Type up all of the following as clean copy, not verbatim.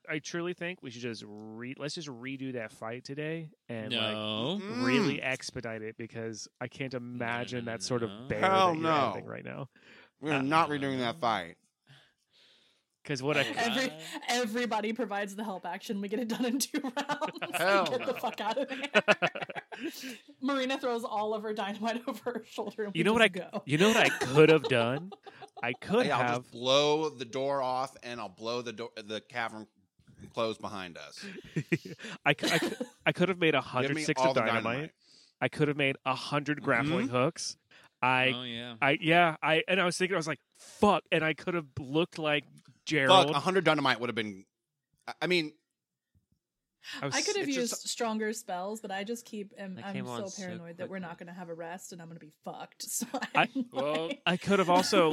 I truly think we should just let's just redo that fight today and No. really expedite it because I can't imagine that sort of bear Hell that you're no. editing right now. We're not redoing that fight. Because what everybody provides the help action. We get it done in 2 rounds. Hell Get the no. fuck out of there. Marina throws all of her dynamite over her shoulder. And you know what I could have done? I could I'll have just blow the door off, and I'll blow the cavern close behind us. I could have made 100 Give me sticks all of the dynamite. I could have made 100 grappling hooks. I was thinking, I was like, fuck, and I could have looked like Gerald. Fuck, 100 dynamite would have been. I mean, I could have it's used just- stronger spells, but I just I'm came on so so paranoid that we're not quickly. going to have a rest and I'm going to be fucked. So I could have also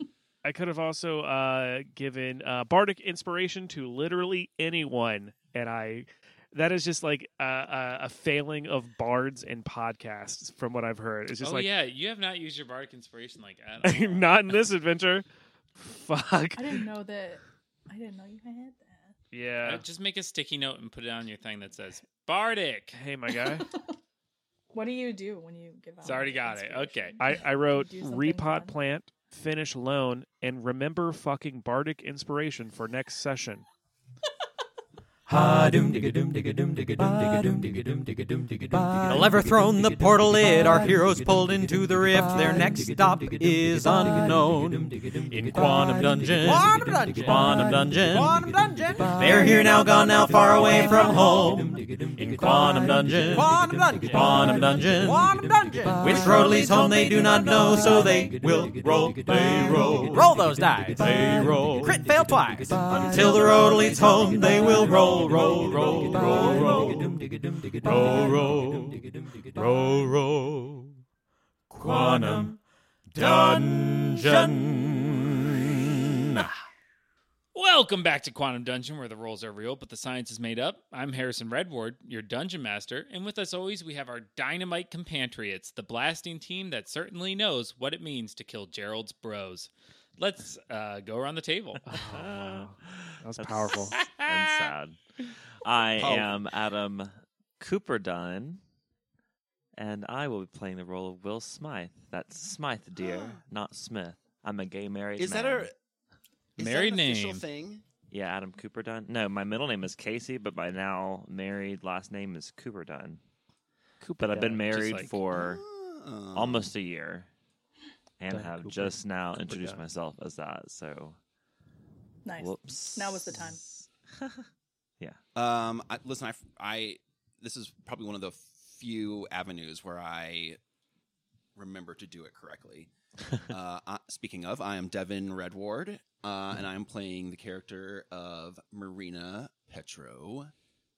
given bardic inspiration to literally anyone, and that is just like a failing of bards and podcasts from what I've heard. It's just you have not used your bardic inspiration at all. not in this adventure. Fuck. I didn't know you had that. Yeah. Just make a sticky note and put it on your thing that says bardic. Hey, my guy. What do you do when you give out? It's already got it. Okay. I wrote Do something repot fun. plant, finish lone, and remember fucking bardic inspiration for next session. The lever thrown, the portal lit, our heroes pulled into the rift. Their next stop is unknown. In Quantum Dungeon. Quantum Dungeon. They're here now, gone now, far away from home. In Quantum Dungeon. Quantum Dungeon. Which road leads home they do not know, so they will roll. They roll. Roll those dice. They roll. Crit fail twice. Until the road leads home, they will roll. Roll, roll, roll, roll, roll, roll, roll, Quantum Dungeon. Welcome back to Quantum Dungeon, where the rolls are real, but the science is made up. I'm Harrison Redward, your dungeon master, and with us always we have our dynamite compatriots, the blasting team that certainly knows what it means to kill Gerald's bros. Let's go around the table. Wow. That was powerful. And sad. I am Adam Cooperdun, and I will be playing the role of Will Smythe. That's Smythe, dear, not Smith. I'm a gay married is man. that Married an official name. thing? Yeah, Adam Cooperdun. No, my middle name is Casey, but my now married last name is Cooperdun. But I've been married like- for Oh. almost a year, and Dun have Cooper. just now introduced Cooperdun. myself as that. So, Nice. whoops. Now was the time. Listen, this is probably one of the few avenues where I remember to do it correctly. Speaking of, I am Devin Redward, and I am playing the character of Marina Petrovina.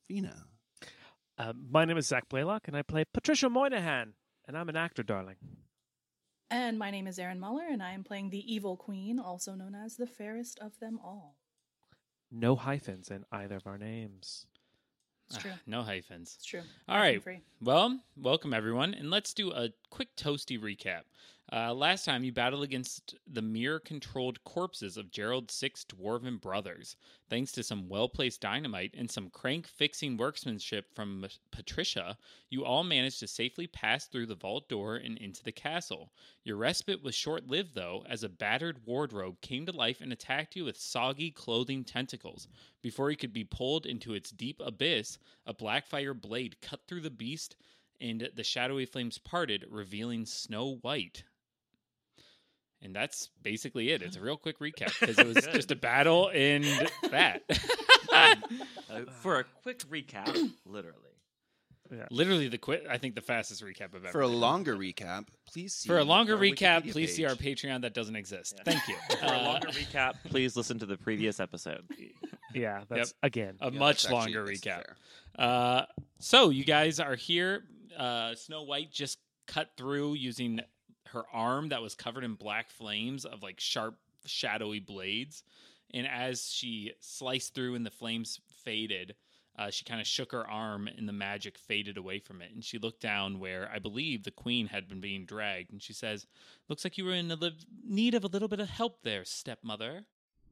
My name is Zach Blaylock, and I play Patricia Moynihan, and I'm an actor, darling. And my name is Erin Muller, and I am playing the Evil Queen, also known as the fairest of them all. No hyphens in either of our names. It's true. No hyphens. It's true. All right. Free. Well, welcome everyone, and let's do a quick toasty recap. Last time you battled against the mirror-controlled corpses of Gerald's 6 dwarven brothers. Thanks to some well-placed dynamite and some crank-fixing workmanship from Patricia, you all managed to safely pass through the vault door and into the castle. Your respite was short-lived, though, as a battered wardrobe came to life and attacked you with soggy clothing tentacles. Before you could be pulled into its deep abyss, a blackfire blade cut through the beast, and the shadowy flames parted, revealing Snow White. And that's basically it. It's a real quick recap because it was just a battle and that. For a quick recap, literally. Literally I think the fastest recap I've ever. For a longer recap, please see. For a longer our recap, Wikipedia please see page. our Patreon that doesn't exist. Thank you. For a longer recap, please listen to the previous episode. Yeah, that's again. A Yeah, much that's actually- longer that's recap. fair. So you guys are here. Snow White just cut through using her arm that was covered in black flames of like sharp, shadowy blades. And as she sliced through and the flames faded, she kind of shook her arm and the magic faded away from it. And she looked down where I believe the queen had been being dragged. And she says, "Looks like you were in need of a little bit of help there, stepmother."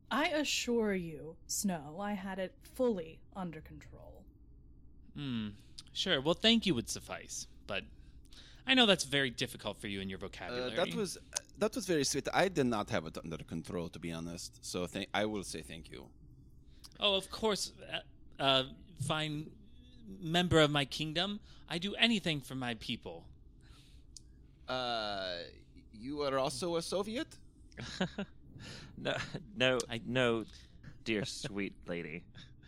I assure you, Snow, I had it fully under control. Sure. Well, thank you would suffice, but I know that's very difficult for you in your vocabulary. That was very sweet. I did not have it under control, to be honest. So I will say thank you. Oh, of course, fine member of my kingdom. I do anything for my people. You are also a Soviet? No, dear sweet lady.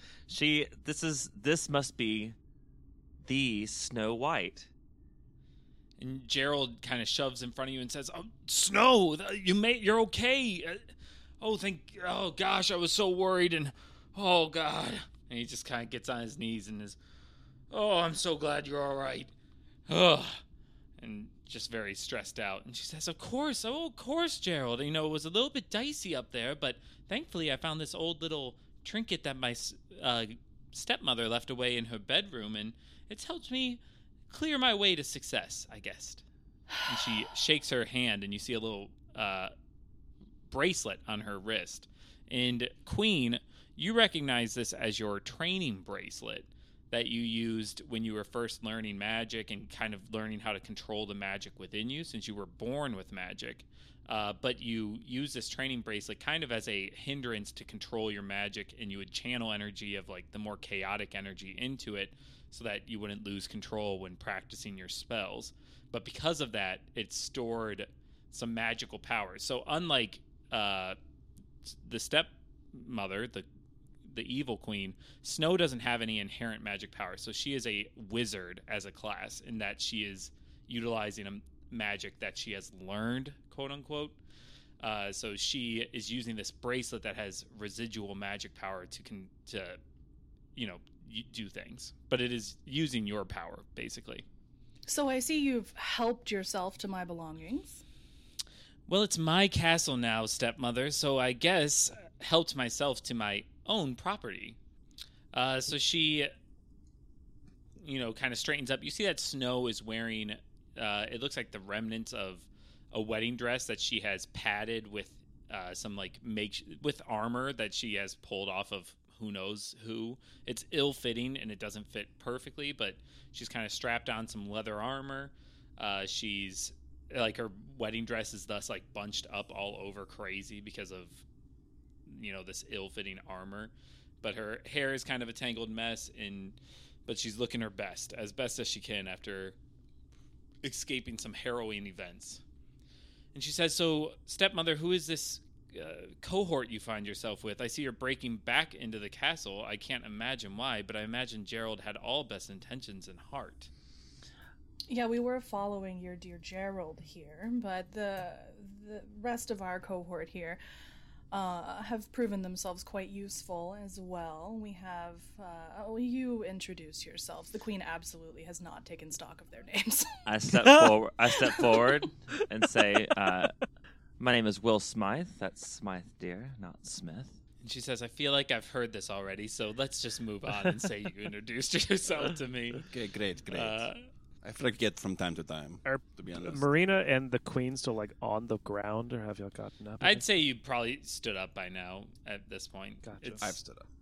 This must be the Snow White. And Gerald kind of shoves in front of you and says, "Oh, Snow, you're okay. Oh gosh, I was so worried, and oh God." And he just kind of gets on his knees and is, "Oh, I'm so glad you're all right." Ugh. And just very stressed out. And she says, of course, Gerald. You know, it was a little bit dicey up there, but thankfully I found this old little trinket that my stepmother left away in her bedroom, and it's helped me clear my way to success, I guess." And she shakes her hand, and you see a little bracelet on her wrist. And Queen, you recognize this as your training bracelet that you used when you were first learning magic and kind of learning how to control the magic within you, since you were born with magic. But you use this training bracelet kind of as a hindrance to control your magic, and you would channel energy of like the more chaotic energy into it so that you wouldn't lose control when practicing your spells. But because of that, it stored some magical powers. So unlike the stepmother, the evil queen, Snow doesn't have any inherent magic power. So she is a wizard as a class, in that she is utilizing a magic that she has learned, quote unquote. So she is using this bracelet that has residual magic power to do things, but it is using your power basically. So I see you've helped yourself to my belongings. Well, it's my castle now, stepmother, so I guess helped myself to my own property. So she, kind of straightens up. You see that Snow is wearing, it looks like the remnants of a wedding dress that she has padded with some with armor that she has pulled off of who knows who. It's ill-fitting and it doesn't fit perfectly, but she's kind of strapped on some leather armor. She's like, her wedding dress is thus like bunched up all over crazy because of this ill-fitting armor, but her hair is kind of a tangled mess, but she's looking her best as she can after escaping some harrowing events. And she says, "So, stepmother, who is this cohort you find yourself with? I see you're breaking back into the castle. I can't imagine why, but I imagine Gerald had all best intentions in heart." Yeah, we were following your dear Gerald here, but the rest of our cohort here have proven themselves quite useful as well. We have, you introduce yourselves. The Queen absolutely has not taken stock of their names. I step forward and say, "My name is Will Smythe. That's Smythe, dear, not Smith." And she says, "I feel like I've heard this already, so let's just move on and say you introduced yourself to me." Okay, great. I forget from time to time, to be honest. Marina and the Queen still like on the ground, or have y'all gotten up? I'd say you probably stood up by now at this point. Gotcha. I've stood up.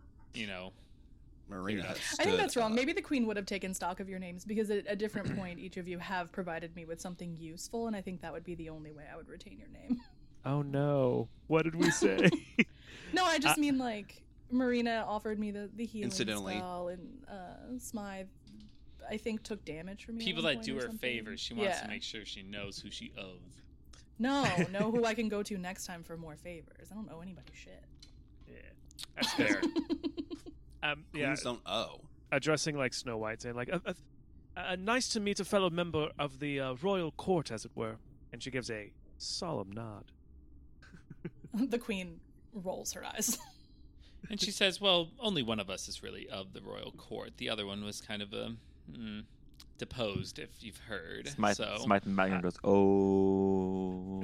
Marina has stood I think that's wrong. up. Maybe the Queen would have taken stock of your names, because at a different point, each of you have provided me with something useful, and I think that would be the only way I would retain your name. Oh no! What did we say? No, I just mean like Marina offered me the healing Incidentally. spell, and Smythe, I think, took damage from me. People at one that point do or her something. favors, she wants to make sure she knows who she owes. No, know who I can go to next time for more favors. I don't owe anybody shit. Yeah, that's fair. Yeah, Queens don't owe. addressing like Snow White, saying like, "Nice to meet a fellow member of the royal court, as it were." And she gives a solemn nod. The Queen rolls her eyes. And she says, "Well, only one of us is really of the royal court. The other one was kind of deposed, if you've heard." Smythe so, and Background goes, "Oh."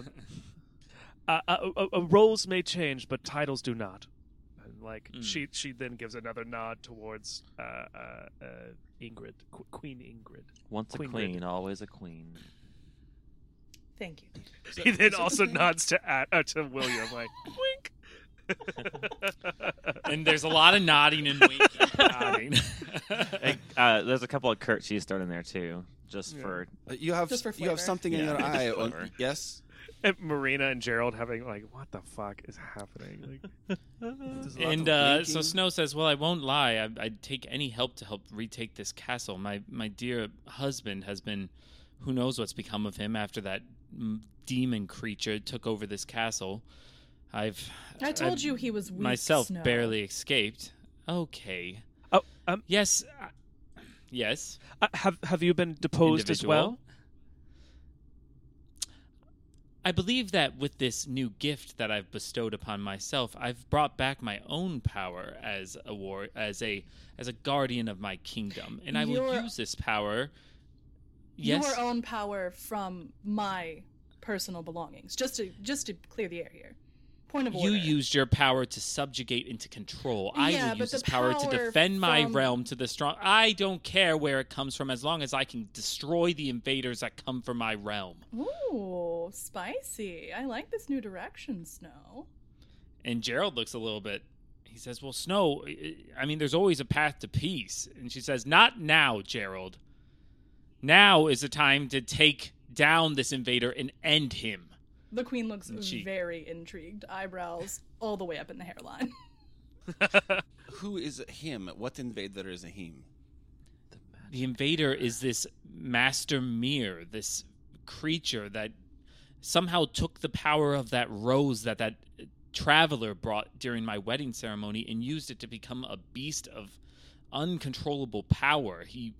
Roles may change, but titles do not. And like she then gives another nod towards Ingrid, Queen Ingrid. Once a queen, always a queen. Thank you. He then also nods to William, like wink. And there's a lot of nodding and winking. Nodding. There's a couple of curtsies thrown in there too, just for You have Just for you have flavor. something in Yeah, your just eye. flavor. Yes. And Marina and Gerald having like, what the fuck is happening? Like, There's a lot And of so winking. Snow says, "Well, I won't lie. I'd take any help to help retake this castle. My dear husband has been, who knows what's become of him after that demon creature took over this castle. I told you he was weak, myself Snow. barely escaped. Okay. oh, Yes. Yes. have you been deposed as well? Individual. I believe that with this new gift that I've bestowed upon myself, I've brought back my own power as a guardian of my kingdom, and I will Your- use this power. Yes. Your own power from my personal belongings. Just to clear the air here. Point of order. You used your power to subjugate and to control. I Yeah, will but use the this power to power defend my from- realm to the strong. I don't care where it comes from as long as I can destroy the invaders that come from my realm. Ooh, spicy. I like this new direction, Snow. And Gerald looks a little bit. He says, "Well, Snow, I mean, there's always a path to peace." And she says, "Not now, Gerald. Now is the time to take down this invader and end him." The queen looks She- very intrigued, eyebrows all the way up in the hairline. Who is him? What invader is a him? The invader is this Master Mir, this creature that somehow took the power of that rose that traveler brought during my wedding ceremony and used it to become a beast of uncontrollable power. He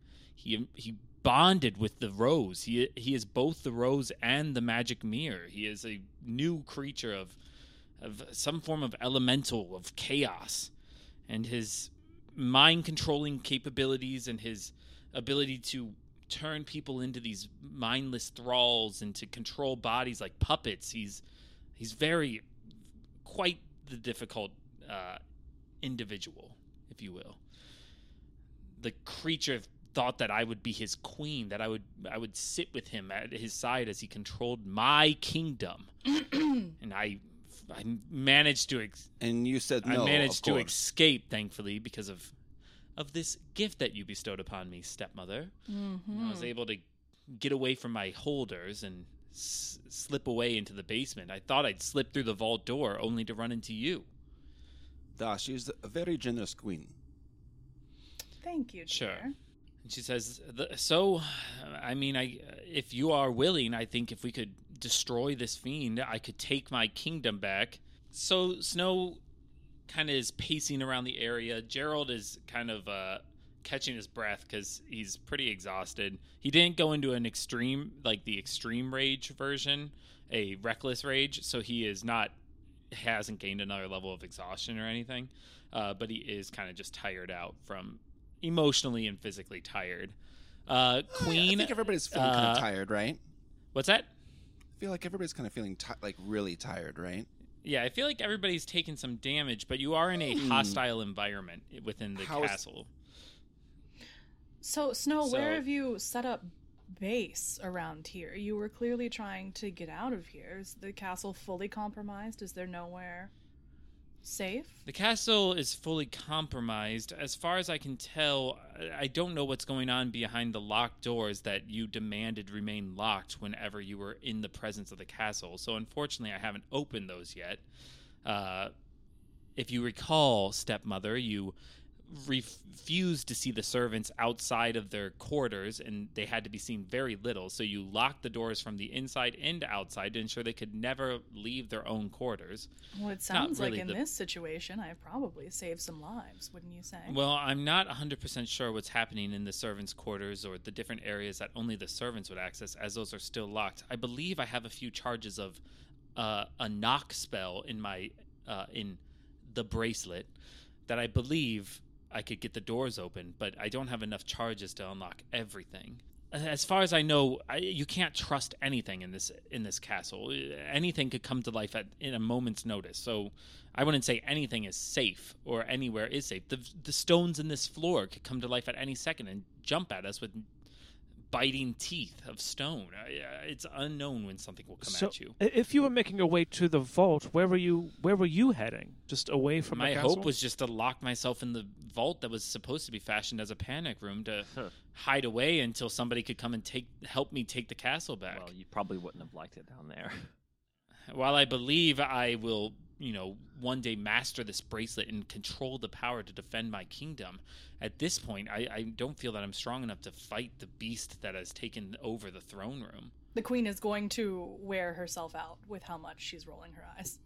bonded with the rose. He is both the rose and the magic mirror. He is a new creature of some form of elemental of chaos, and his mind controlling capabilities and his ability to turn people into these mindless thralls and to control bodies like puppets. He's very quite the difficult individual, if you will. The creature thought that I would be his queen, that I would sit with him at his side as he controlled my kingdom, and I managed to And you said no. I managed of to course. escape, thankfully, because of this gift that you bestowed upon me, stepmother. Mm-hmm. I was able to get away from my holders and slip away into the basement. I thought I'd slip through the vault door, only to run into you. She's a very generous queen. Thank you, dear. Sure. And she says, "So, I mean, if you are willing, I think if we could destroy this fiend, I could take my kingdom back." So Snow kind of is pacing around the area. Gerald is kind of catching his breath because he's pretty exhausted. He didn't go into an extreme, like the extreme rage version, a reckless rage, so he hasn't gained another level of exhaustion or anything, but he is kind of just tired out from emotionally and physically tired. Queen, I think everybody's feeling kind of tired, right? What's that? I feel like everybody's kind of feeling like really tired, right? Yeah, I feel like everybody's taken some damage, but you are in a hostile environment within the How is- castle. So, Snow, where So- have you set up base around here? You were clearly trying to get out of here. Is the castle fully compromised? Is there nowhere safe? The castle is fully compromised. As far as I can tell, I don't know what's going on behind the locked doors that you demanded remain locked whenever you were in the presence of the castle. So unfortunately, I haven't opened those yet. If you recall, stepmother, you refused to see the servants outside of their quarters, and they had to be seen very little. So you locked the doors from the inside and outside to ensure they could never leave their own quarters. Well, it sounds really like in the- this situation, I've probably saved some lives, wouldn't you say? Well, I'm not 100% sure what's happening in the servants' quarters or the different areas that only the servants would access, as those are still locked. I believe I have a few charges of a knock spell in my in the bracelet that I believe I could get the doors open, but I don't have enough charges to unlock everything. As far as I know, you can't trust anything in this castle. Anything could come to life in a moment's notice. So I wouldn't say anything is safe or anywhere is safe. The stones in this floor could come to life at any second and jump at us with biting teeth of stone. It's unknown when something will come So, at you. if you were making your way to the vault, where were you heading? Just away from My the castle? hope was just to lock myself in the vault that was supposed to be fashioned as a panic room to hide away until somebody could come and help me take the castle back. Well, you probably wouldn't have liked it down there. While I believe I will, one day master this bracelet and control the power to defend my kingdom, at this point, I don't feel that I'm strong enough to fight the beast that has taken over the throne room. The queen is going to wear herself out with how much she's rolling her eyes.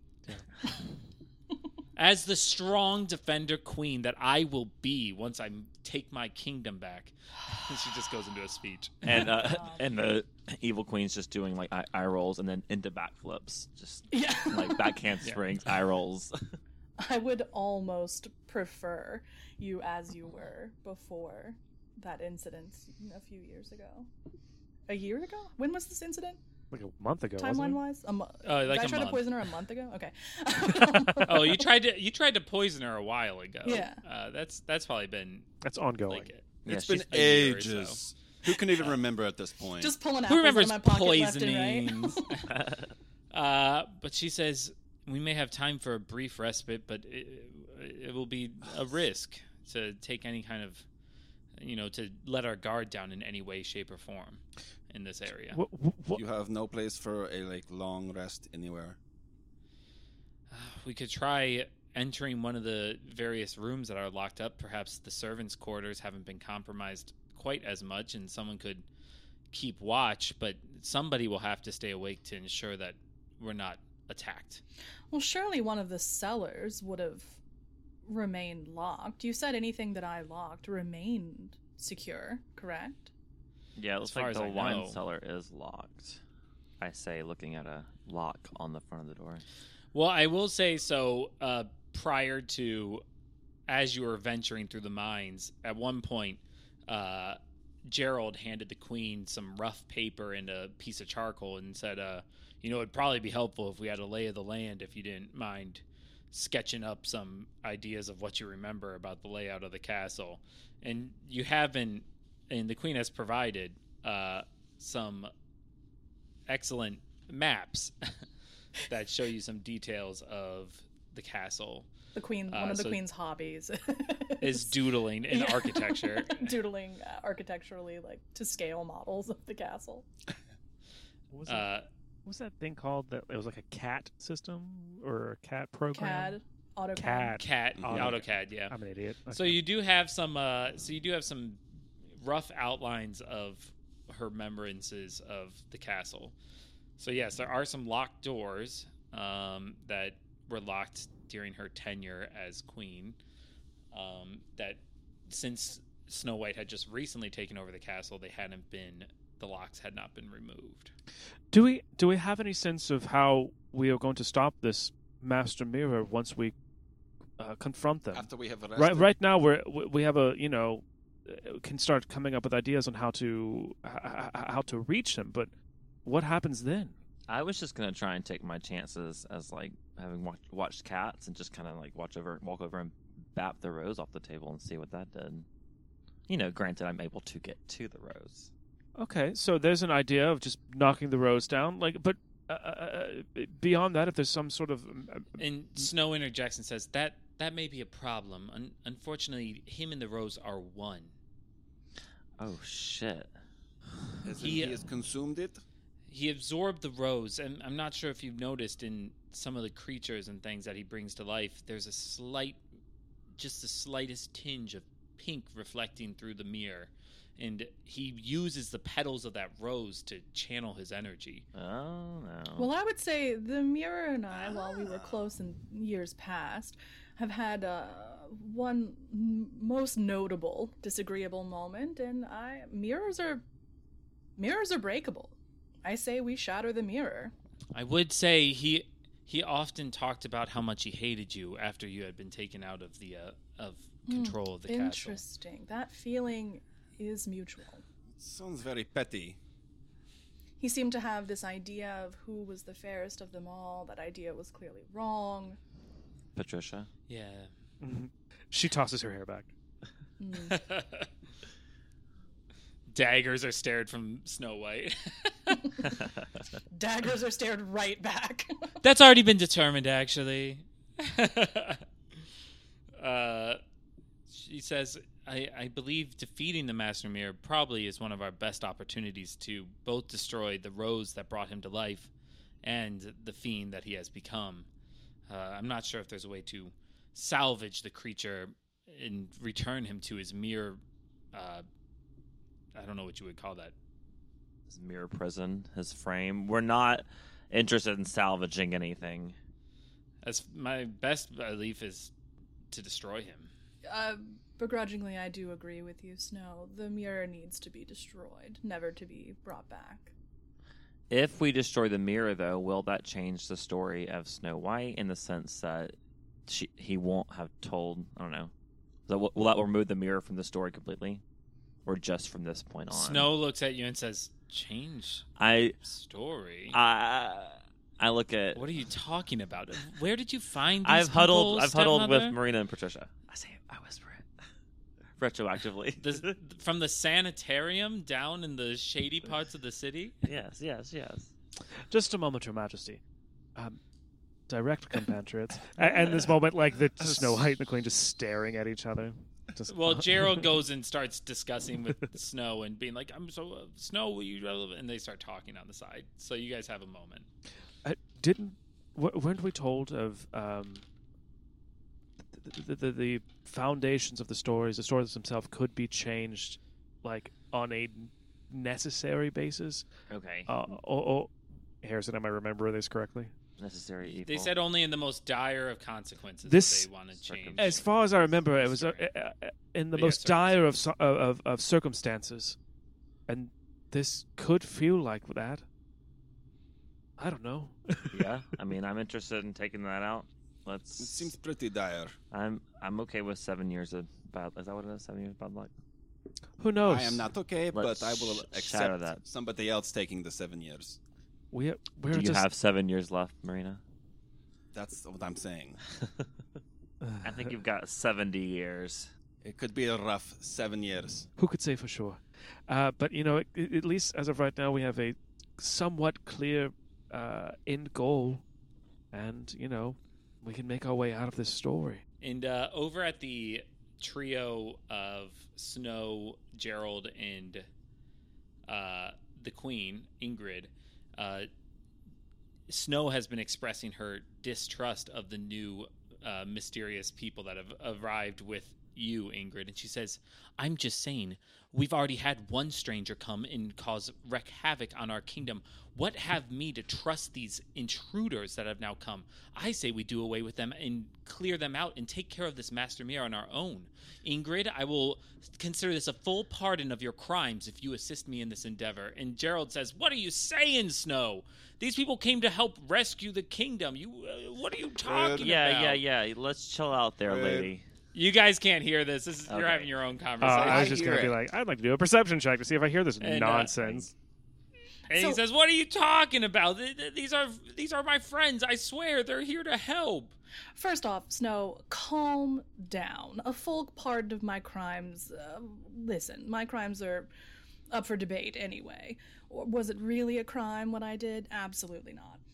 As the strong defender queen that I will be once I take my kingdom back. She just goes into a speech. And and the evil queen's just doing like eye rolls and then into backflips, just like back handsprings, eye rolls. I would almost prefer you as you were before that incident a few years ago. A year ago? When was this incident? Like a month ago, Timeline wasn't it? wise? Like Did I a try month. to poison her a month ago? Okay. Oh, you tried to poison her a while ago. Yeah. That's probably been That's ongoing. like It's Yeah, been a year or ages. Who can even remember at this point? Just pulling who apples remembers out of my pocket left and poisonings? But she says we may have time for a brief respite, but it will be a risk to take any kind of, to let our guard down in any way, shape, or form in this area. What? You have no place for a long rest anywhere. We could try entering one of the various rooms that are locked up. Perhaps the servants' quarters haven't been compromised quite as much, and someone could keep watch, but somebody will have to stay awake to ensure that we're not attacked. Well, surely one of the cellars would have remained locked. You said anything that I locked remained secure, correct? Yeah, it As looks far like as the I wine know. cellar is locked. I say, looking at a lock on the front of the door. Well, I will say so. Prior to, as you were venturing through the mines, at one point, Gerald handed the queen some rough paper and a piece of charcoal and said, it'd probably be helpful if we had a lay of the land, if you didn't mind sketching up some ideas of what you remember about the layout of the castle. And you have been, and the queen has provided some excellent maps that show you some details of the castle. The queen, one of the so- queen's hobbies Is doodling in Yeah. architecture. doodling architecturally, like to scale models of the castle. What was, what was that thing called? That it was like a CAT system or a CAT program? CAD, AutoCAD. CAD. Cat AutoCAD. AutoCAD, yeah. I'm an idiot. So Okay. you do have some rough outlines of her remembrances of the castle. So yes, there are some locked doors that were locked during her tenure as queen. That since Snow White had just recently taken over the castle, the locks had not been removed. Do we have any sense of how we are going to stop this Master Mirror once we confront them? After we have arrested. Right now we have a can start coming up with ideas on how to reach them, but what happens then? I was just gonna try and take my chances as like having watched Cats and just kind of like walk over and bap the rose off the table and see what that did. Granted, I'm able to get to the rose. Okay, so there's an idea of just knocking the rose down, but beyond that, if there's some sort of And Snow interjects and says that may be a problem. Unfortunately, him and the rose are one. Oh shit! As in He- he has consumed it. He absorbed the rose, and I'm not sure if you've noticed in some of the creatures and things that he brings to life, there's just the slightest tinge of pink reflecting through the mirror. And he uses the petals of that rose to channel his energy. Oh no! Well, I would say the mirror and I, while we were close in years past, have had one most notable disagreeable moment, and mirrors are breakable. I say we shatter the mirror. I would say he often talked about how much he hated you after you had been taken out of the control of the castle. Interesting. That feeling is mutual. Sounds very petty. He seemed to have this idea of who was the fairest of them all. That idea was clearly wrong. Patricia. Yeah. she tosses her hair back. Daggers are stared from Snow White. Daggers are stared right back. That's already been determined, actually. She says, I believe defeating the Master Mirror probably is one of our best opportunities to both destroy the rose that brought him to life and the fiend that he has become. I'm not sure if there's a way to salvage the creature and return him to his mere... I don't know what you would call that. His mirror prison, his frame. We're not interested in salvaging anything. As my best belief is to destroy him. Begrudgingly, I do agree with you, Snow. The mirror needs to be destroyed, never to be brought back. If we destroy the mirror, though, will that change the story of Snow White in the sense that he won't have told, I don't know, will that remove the mirror from the story completely? Or just from this point on? Snow looks at you and says, change story? I look at... What are you talking about? Where did you find these I've huddled stepmother? with Marina and Patricia. I whisper it. Retroactively. From the sanitarium down in the shady parts of the city? Yes. Just a moment, Your Majesty. Direct compatriots. And this moment, like the Snow White and the Queen just staring at each other. Well, Gerald goes and starts discussing with Snow and being like, Snow, will you... And they start talking on the side. So you guys have a moment. Weren't we told of the foundations of the stories themselves could be changed, like, on a necessary basis? Okay. Harrison, am I remembering this correctly? Necessary evil. They said only in the most dire of consequences This- that they want to change. As far as I remember, it was in the most dire of circumstances, and this could feel like that. I don't know. Yeah, I mean, I'm interested in taking that out. It seems pretty dire. I'm okay with 7 years of bad. Is that what it is? 7 years of bad luck. Who knows? I am not okay, Let's but I will shadow accept that. somebody else taking the 7 years. We're Do you just, have 7 years left, Marina? That's what I'm saying. I think you've got 70 years. It could be a rough 7 years. Who could say for sure? But, you know, at least as of right now, we have a somewhat clear end goal. And, you know, we can make our way out of this story. And over at the trio of Snow, Gerald, and the Queen, Ingrid, Snow has been expressing her distrust of the new mysterious people that have arrived with you, Ingrid. And she says, I'm just saying, we've already had one stranger come and wreak havoc on our kingdom. What have me to trust these intruders that have now come? I say we do away with them and clear them out and take care of this Master Mirror on our own. Ingrid, I will consider this a full pardon of your crimes if you assist me in this endeavor. And Gerald says, what are you saying, Snow? These people came to help rescue the kingdom. What are you talking about? Yeah. Let's chill out there, lady. You guys can't hear this. You're Okay. having your own conversation. I was just hear going to be it. like, I'd like to do a perception check to see if I hear this And, nonsense. And he says, what are you talking about? These are my friends. I swear, they're here to help. First off, Snow, calm down. A full pardon of my crimes. Listen, my crimes are up for debate anyway. Was it really a crime what I did? Absolutely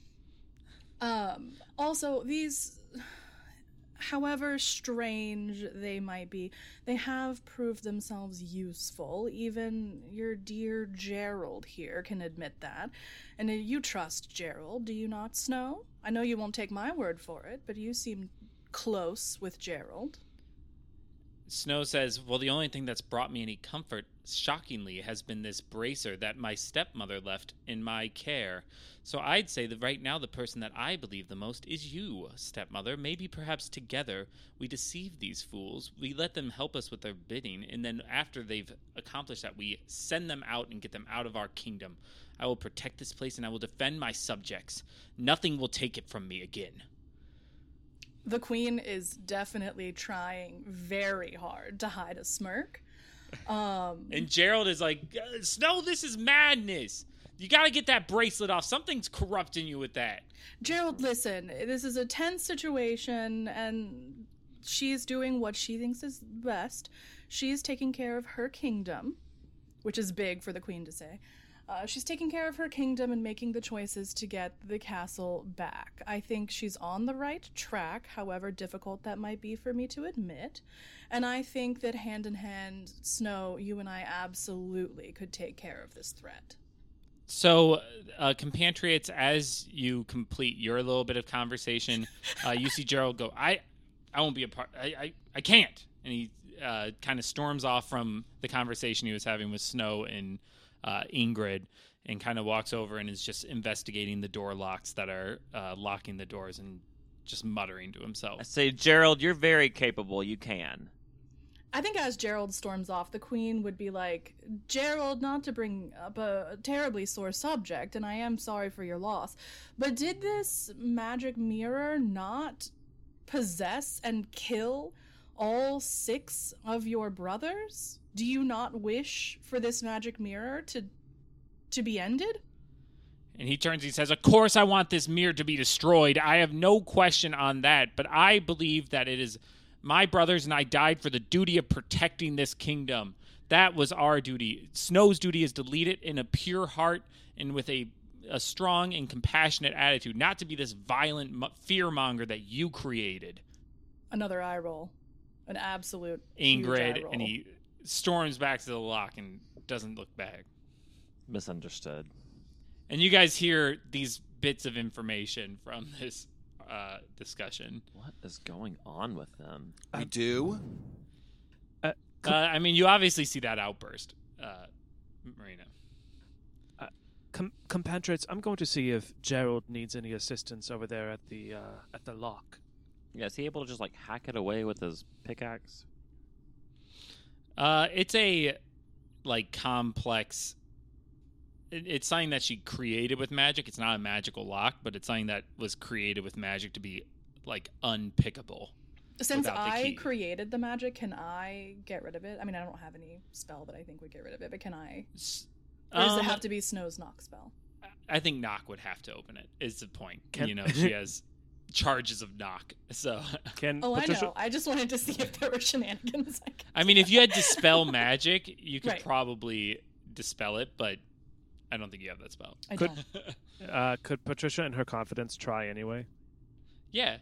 not. Also, these, however strange they might be, they have proved themselves useful. Even your dear Gerald here can admit that. And you trust Gerald, do you not, Snow? I know you won't take my word for it, but you seem close with Gerald. Snow says, well, the only thing that's brought me any comfort, shockingly, has been this bracer that my stepmother left in my care. So I'd say that right now the person that I believe the most is you, stepmother. Maybe perhaps together we deceive these fools. We let them help us with their bidding, and then after they've accomplished that, we send them out and get them out of our kingdom. I will protect this place and I will defend my subjects. Nothing will take it from me again. The Queen is definitely trying very hard to hide a smirk. And Gerald is like, Snow, this is madness. You got to get that bracelet off. Something's corrupting you with that. Gerald, listen, this is a tense situation, and she's doing what she thinks is best. She's taking care of her kingdom. which is big for the queen to say. She's taking care of her kingdom and making the choices to get the castle back. I think she's on the right track, however difficult that might be for me to admit. And I think that hand in hand, Snow, you and I absolutely could take care of this threat. So, compatriots, as you complete your little bit of conversation, you see Gerald go, I won't be a part. I can't. And he kind of storms off from the conversation he was having with Snow and Ingrid, and kind of walks over and is just investigating the door locks that are locking the doors and just muttering to himself. I say, Gerald, you're very capable. You can. I think as Gerald storms off, the queen would be like, Gerald, not to bring up a terribly sore subject, and I am sorry for your loss, but did this magic mirror not possess and kill all 6 of your brothers? Do you not wish for this magic mirror to be ended? And he turns, he says, of course I want this mirror to be destroyed. I have no question on that, but I believe that it is my brothers and I died for the duty of protecting this kingdom. That was our duty. Snow's duty is to lead it in a pure heart and with a strong and compassionate attitude, not to be this violent fearmonger that you created. Another eye roll. An absolute huge eye Ingrid, roll. and he storms back to the lock and doesn't look back. Misunderstood. And you guys hear these bits of information from this discussion. What is going on with them? We do. I mean, you obviously see that outburst, Marina. Compatriots, I'm going to see if Gerald needs any assistance over there at the lock. Yeah, is he able to just hack it away with his pickaxe? It's a complex. It's something that she created with magic. It's not a magical lock, but it's something that was created with magic to be unpickable. Since without the I key. created the magic, can I get rid of it? I mean, I don't have any spell that I think would get rid of it, but can I? Or does it have to be Snow's knock spell? I think Knock would have to open it. Is the point? Can- She has charges of Knock. So Can Oh, Patricia, I know. I just wanted to see if there were shenanigans. I mean, if you had dispel magic, you could Right. probably dispel it, but I don't think you have that spell. I Could- don't. could Patricia, in her confidence, try anyway? Yeah.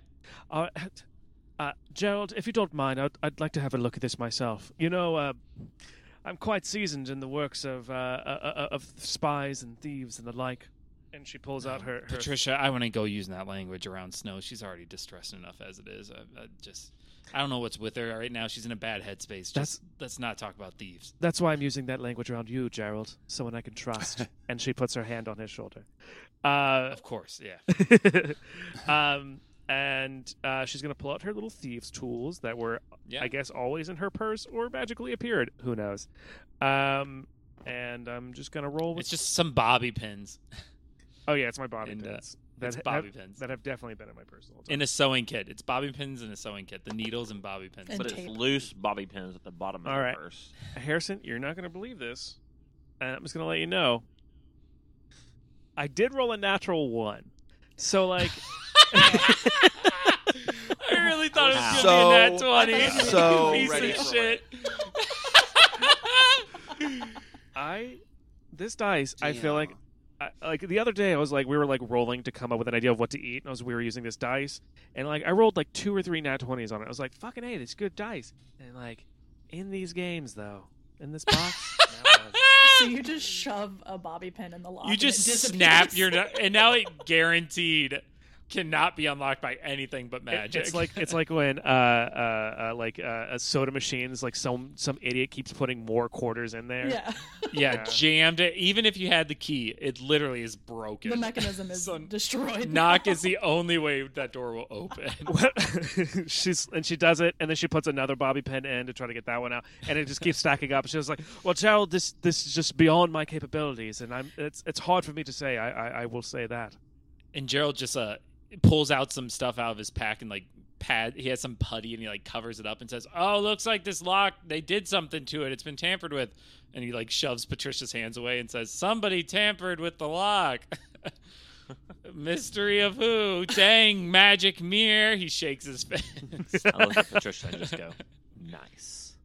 Gerald, if you don't mind, I'd like to have a look at this myself. I'm quite seasoned in the works of spies and thieves and the like. And she pulls out her Patricia, I want to go using that language around Snow. She's already distressed enough as it is. I don't know what's with her right now. She's in a bad headspace. Let's not talk about thieves. That's why I'm using that language around you, Gerald, someone I can trust. And she puts her hand on his shoulder. Of course, yeah. And she's going to pull out her little thieves' tools that were, Yeah. I guess, always in her purse or magically appeared. Who knows? And I'm just going to roll with... It's just some bobby pins Oh, yeah, it's my bobby And, pins. it's bobby pins. That have definitely been in my purse the whole time. in a sewing kit. It's bobby pins in a sewing kit. The needles and bobby pins. And But tape. it's loose bobby pins at the bottom of All the right. purse. Harrison, you're not going to believe this. And I'm just going to let you know. I did roll a natural 1. So, I really thought it was So- going to be a nat 20. so Piece ready of for shit. this dice, I feel like the other day I was we were rolling to come up with an idea of what to eat, and we were using this dice, and I rolled 2 or 3 nat 20s on it. I was like, fucking hey, this is good dice. And in these games though, in this box, So you just shove a bobby pin in the lock. You and just it snap disappears. and now it guaranteed cannot be unlocked by anything but magic. it's like when a soda machines some idiot keeps putting more quarters in there. Yeah. yeah, jammed it. Even if you had the key, it literally is broken. The mechanism is So destroyed. Knock now. is the only way that door will open. she does it, and then she puts another bobby pin in to try to get that one out, and it just keeps stacking up. She was like, "Well, Gerald, this is just beyond my capabilities, and it's hard for me to say. I will say that." And Gerald just pulls out some stuff out of his pack and he has some putty and he covers it up and says, "Oh, looks like this lock, they did something to it. It's been tampered with." And he shoves Patricia's hands away and says, "Somebody tampered with the lock." Mystery of who? Dang, magic mirror. He shakes his fist. I look at Patricia and just go, nice.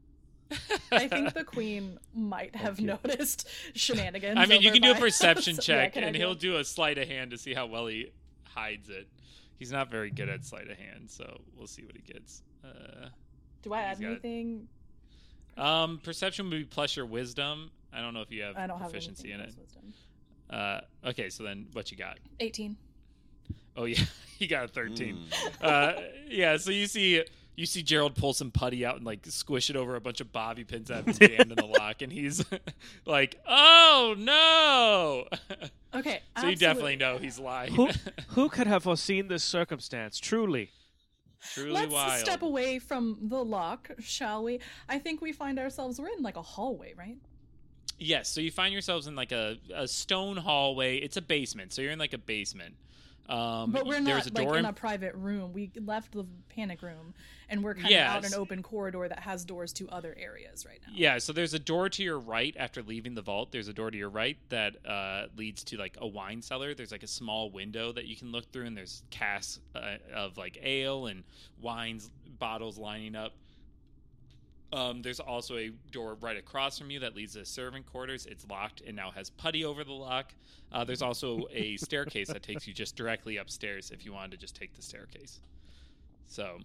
I think the queen might have noticed shenanigans. I mean, you over can do a by perception us. Yeah, check, can I and do he'll it? do a sleight of hand to see how well he hides it. He's not very good at sleight of hand, so we'll see what he gets. Do I add he's got- anything? Perception would be plus your wisdom. I don't know if you have I don't have proficiency in anything it. plus wisdom. Okay, so then what you got? 18. Oh yeah, he got a 13. Mm. Yeah, so you see Gerald pull some putty out and like squish it over a bunch of bobby pins that have been jammed in the lock, and he's like, "Oh no!" Okay, So you definitely know he's lying. Who could have foreseen this circumstance? Truly. Truly Let's wild. step away from the lock, shall we? I think we find ourselves, we're in like a hallway, right? Yes, so you find yourselves in like a stone hallway. It's a basement, so you're in like a basement. But we're there's not a door like in a private room. We left the panic room, and we're kind Yes. of out an open corridor that has doors to other areas right now. Yeah, so there's a door to your right after leaving the vault. There's a door to your right that leads to like a wine cellar. There's like a small window that you can look through, and there's casks of like ale and wines bottles lining up. There's also a door right across from you that leads to servant quarters. It's locked and now has putty over the lock. There's also a staircase that takes you just directly upstairs if you wanted to just take the staircase. So,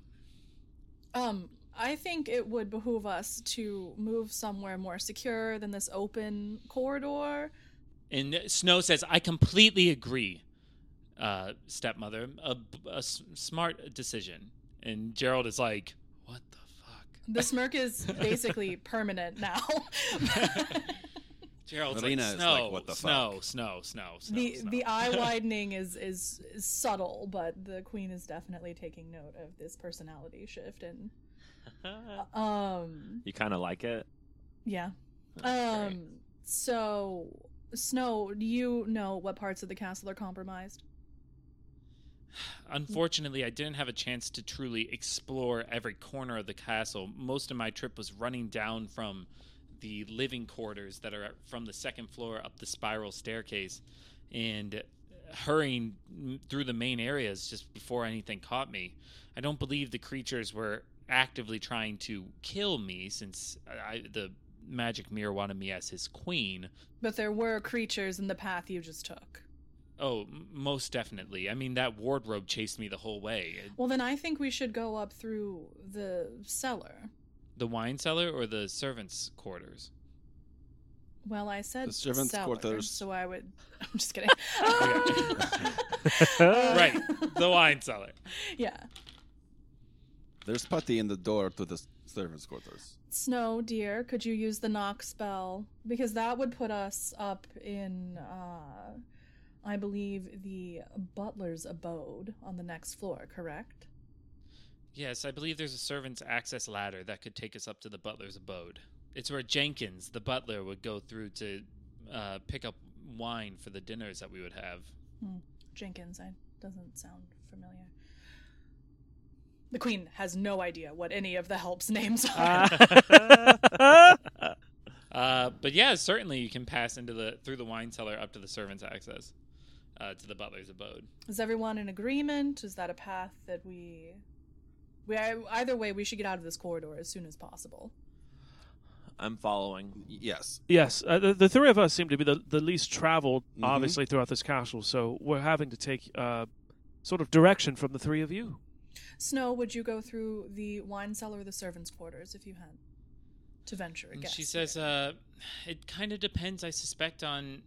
I think it would behoove us to move somewhere more secure than this open corridor. and Snow says, "I completely agree, stepmother. A smart decision." And Gerald is like, "What the fuck?" The smirk is basically permanent now. Gerald's Melina like, is "Snow, like, "What the snow, fuck?" snow." The eye widening is subtle, but the queen is definitely taking note of this personality shift, and You kind of like it? yeah. That's great. So Snow, do you know what parts of the castle are compromised? Unfortunately, I didn't have a chance to truly explore every corner of the castle. Most of my trip was running down from the living quarters that are from the second floor up the spiral staircase and hurrying through the main areas just before anything caught me. I don't believe the creatures were actively trying to kill me, since the magic mirror wanted me as his queen. But there were creatures in the path you just took. Oh, most definitely. I mean, that wardrobe chased me the whole way. Well, then I think we should go up through the cellar. The wine cellar or the servants' quarters? Well, I said The servants' cellar, quarters. so I would. I'm just kidding. Right, the wine cellar. Yeah. There's putty in the door to the servants' quarters. Snow, dear, could you use the knock spell? Because that would put us up in, I believe, the butler's abode on the next floor, correct? Yes, I believe there's a servant's access ladder that could take us up to the butler's abode. It's where Jenkins, the butler, would go through to pick up wine for the dinners that we would have. Jenkins, doesn't sound familiar. The queen has no idea what any of the help's names are. But yeah, certainly you can pass through the wine cellar up to the servant's access to the butler's abode. Is everyone in agreement? Is that a path that we either way, we should get out of this corridor as soon as possible. I'm following. Yes. Yes, the three of us seem to be the least traveled, Mhm. obviously, throughout this castle, so we're having to take sort of direction from the three of you. Snow, would you go through the wine cellar or the servants' quarters if you had to venture a And guess? she says, it kind of depends, I suspect, on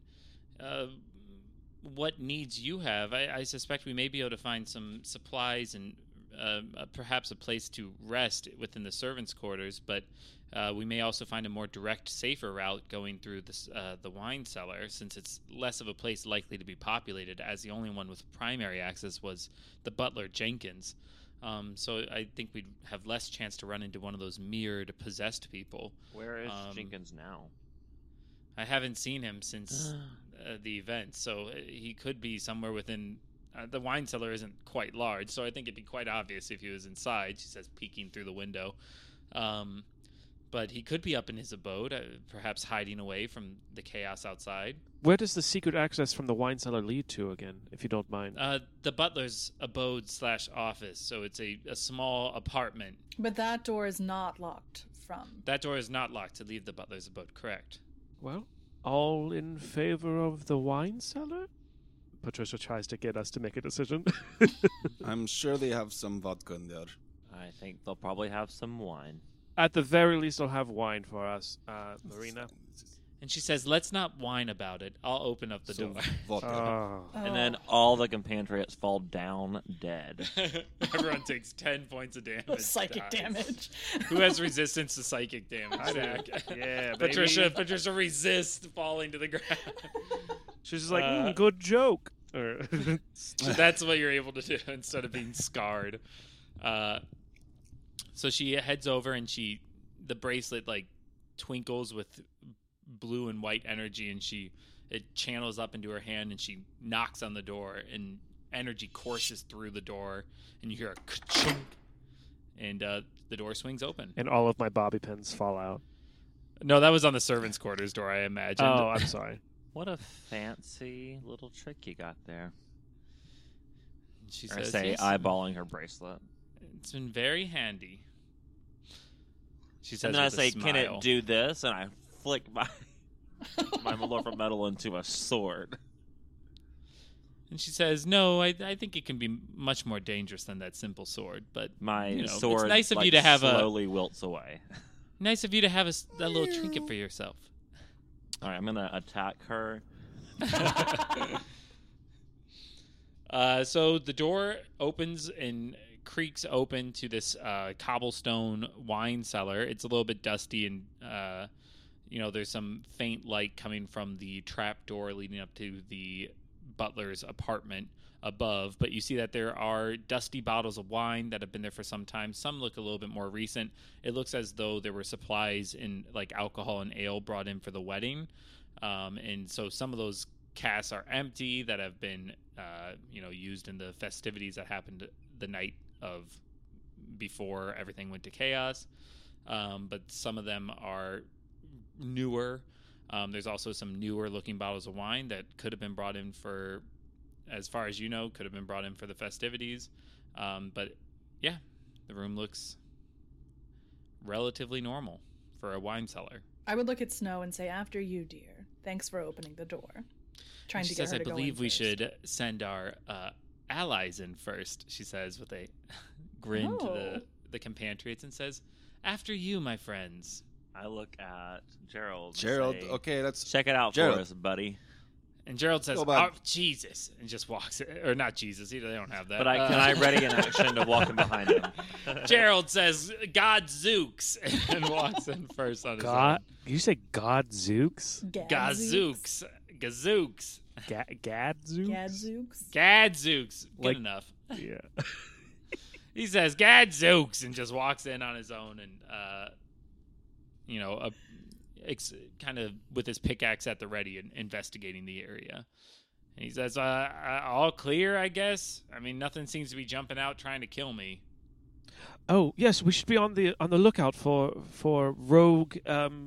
what needs you have. I suspect we may be able to find some supplies and perhaps a place to rest within the servants' quarters, but we may also find a more direct, safer route going through the wine cellar, since it's less of a place likely to be populated, as the only one with primary access was the butler, Jenkins. So I think we'd have less chance to run into one of those mirrored, possessed people. Where is Jenkins now? I haven't seen him since the event, so he could be somewhere within... the wine cellar isn't quite large, so I think it'd be quite obvious if he was inside, she says, peeking through the window. But he could be up in his abode, perhaps hiding away from the chaos outside. Where does the secret access from the wine cellar lead to again, if you don't mind? The butler's abode / office, so it's a small apartment. But that door is not locked from. That door is not locked to leave the butler's abode, correct? Well, all in favor of the wine cellar? Patricia tries to get us to make a decision. I'm sure they have some vodka in there. I think they'll probably have some wine. At the very least, they'll have wine for us, Marina. And she says, let's not whine about it. I'll open up the So, door. vodka. Oh. And then all the compatriots fall down dead. Everyone takes 10 points of damage. Psychic dies. damage. Who has resistance to psychic damage, I do. Zach? Yeah, baby. Patricia resists falling to the ground. She's just like, Uh, good joke. Or So that's what you're able to do instead of being scarred. So she heads over and the bracelet like twinkles with blue and white energy, and it channels up into her hand, and she knocks on the door, and energy courses through the door, and you hear a ka-chunk, and the door swings open. and all of my bobby pins fall out. No, that was on the servants' quarters door, I imagine. Oh, I'm sorry. What a fancy little trick you got there. She Or says, say, "Yes, eyeballing her bracelet. it's been very handy." She says, And then I with a say, can smile. it do this? And I flick my Malorfa metal into a sword. And she says, "No, I think it can be much more dangerous than that simple sword. But My you know, sword it's nice of like, you to have slowly wilts away. nice of you to have a little trinket for yourself." All right, I'm going to attack her. So the door opens and creaks open to this cobblestone wine cellar. It's a little bit dusty, and there's some faint light coming from the trap door leading up to the butler's apartment above. But you see that there are dusty bottles of wine that have been there for some time. Some look a little bit more recent. It looks as though there were supplies in like alcohol and ale brought in for the wedding, and so some of those casks are empty that have been used in the festivities that happened the night of before everything went to chaos. But some of them are newer. There's also some newer looking bottles of wine that could have been brought in for, as far as you know, could have been brought in for the festivities. But yeah, the room looks relatively normal for a wine cellar. I would look at Snow and say, after you, dear. Thanks for opening the door. Trying She to get says, her I to go believe in we first." should send our allies in first, she says with a grin to Oh. the compatriots, and says, after you, my friends. I look at Gerald. and Gerald, say, okay, let's. Check it out Gerald. for us, buddy. And Gerald says, Go back. oh, Jesus, and just walks, or not Jesus, they don't have that. But can I ready an action to walk in behind him? Gerald says, God Zooks, and walks in first on his God, own. you say Godzooks? Gazooks. Gazooks. Gadzooks? Gadzooks. Gadzooks. Good Like- enough. Yeah. He says, Gadzooks, and just walks in on his own and, kind of with his pickaxe at the ready and investigating the area. And he says, all clear, I guess? I mean, nothing seems to be jumping out trying to kill me. Oh yes, we should be on the lookout for rogue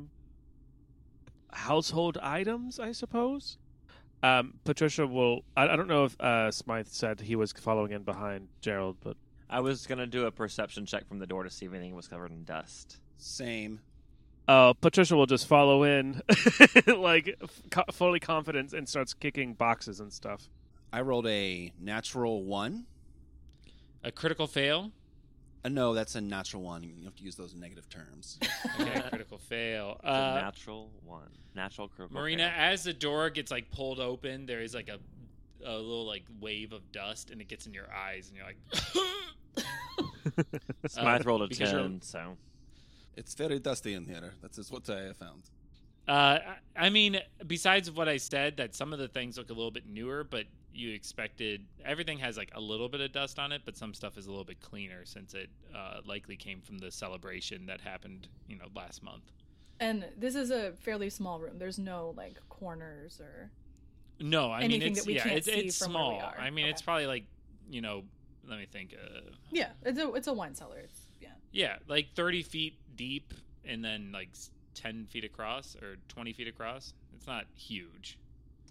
household items, I suppose. Patricia will. I don't know if Smythe said he was following in behind Gerald, but I was going to do a perception check from the door to see if anything was covered in dust. Same. Patricia will just follow in, like fully confident, and starts kicking boxes and stuff. I rolled a natural 1. A critical fail? No, that's a natural 1. You have to use those negative terms. Okay, critical fail. It's a natural one. Natural critical Marina, fail. as the door gets like pulled open, there is like a little like wave of dust, and it gets in your eyes, and you're like, Smythe rolled a because you're- 10, so... It's very dusty in here. That's what I found. I mean, besides what I said, that some of the things look a little bit newer, but you expected everything has like a little bit of dust on it, but some stuff is a little bit cleaner since it likely came from the celebration that happened, last month. And this is a fairly small room. There's no like corners or No, I mean anything it's that we yeah, can't it's see from where we small. are. I mean, it's Okay. probably like let me think. yeah. It's a wine cellar. It's Yeah, like 30 feet deep and then like 10 feet across or 20 feet across. It's not huge.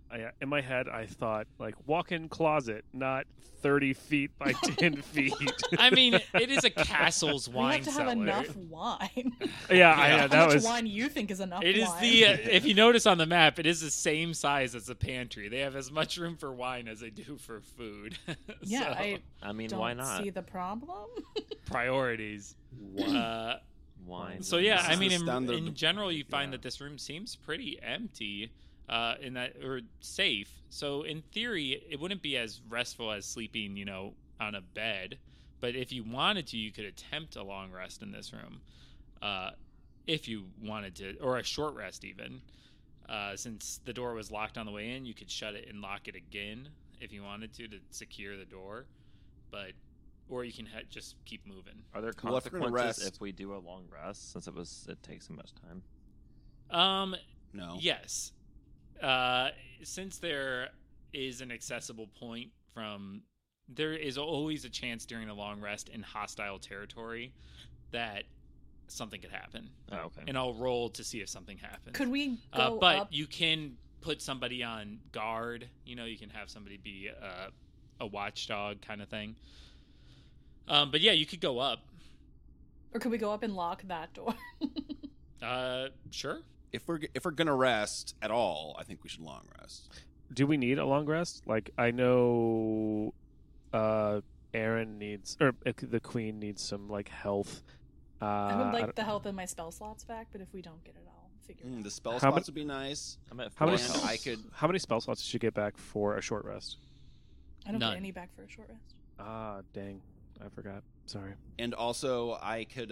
in my head, I thought like walk-in closet, not 30 feet by 10 feet. I mean, it is a castle's We wine have to have cellar. enough wine. Yeah, I Yeah. know How that much was. wine you think is enough It is wine? the if you notice on the map, it is the same size as a pantry. They have as much room for wine as they do for food. Yeah, So, I mean, don't why not? see the problem. priorities. Wine. So yeah, This I is mean, the standard- in general, you find Yeah. that this room seems pretty empty, in that or safe. So in theory, it wouldn't be as restful as sleeping, on a bed. But if you wanted to, you could attempt a long rest in this room, if you wanted to, or a short rest even. Since the door was locked on the way in, you could shut it and lock it again if you wanted to secure the door. Or you can just keep moving. Are there Well, if we're gonna consequences rest- if we do a long rest, since it takes so much time? No. Yes. Since there is an accessible point there is always a chance during a long rest in hostile territory that something could happen. Oh, okay. And I'll roll to see if something happens. Could we go but up? you can put somebody on guard. You can have somebody be a watchdog kind of thing. But yeah, you could go up. Or could we go up and lock that door? Sure. If we're gonna rest at all, I think we should long rest. Do we need a long rest? Like I know, Aaron needs, or the Queen needs some like health. I would I like don't- the health of my spell slots back, but if we don't get it, I'll figure it out. The spell How spots many- would be nice. I'm at How many? 4 And health. I could. How many spell slots did you get back for a short rest? I don't None. get any back for a short rest. Ah, dang, I forgot. Sorry. And also, I could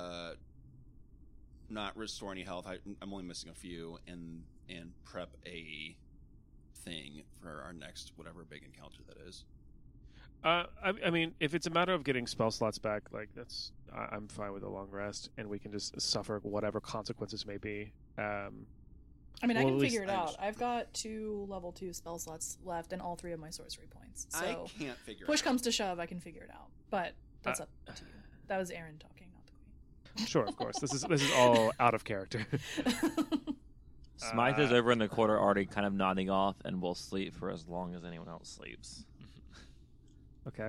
not restore any health. I'm only missing a few, and prep a thing for our next whatever big encounter that is. I mean, if it's a matter of getting spell slots back, like I'm fine with a long rest, and we can just suffer whatever consequences may be. I mean, I Well, can at least figure it I out. just- I've got 2 level 2 spell slots left and all 3 of my sorcery points. So I can't figure. push it comes to shove, I can figure it out. But that's up to you. That was Aaron talking, not the Sure, of course. This is all out of character. queen. Smythe is over in the corner already kind of nodding off and will sleep for as long as anyone else sleeps. Okay.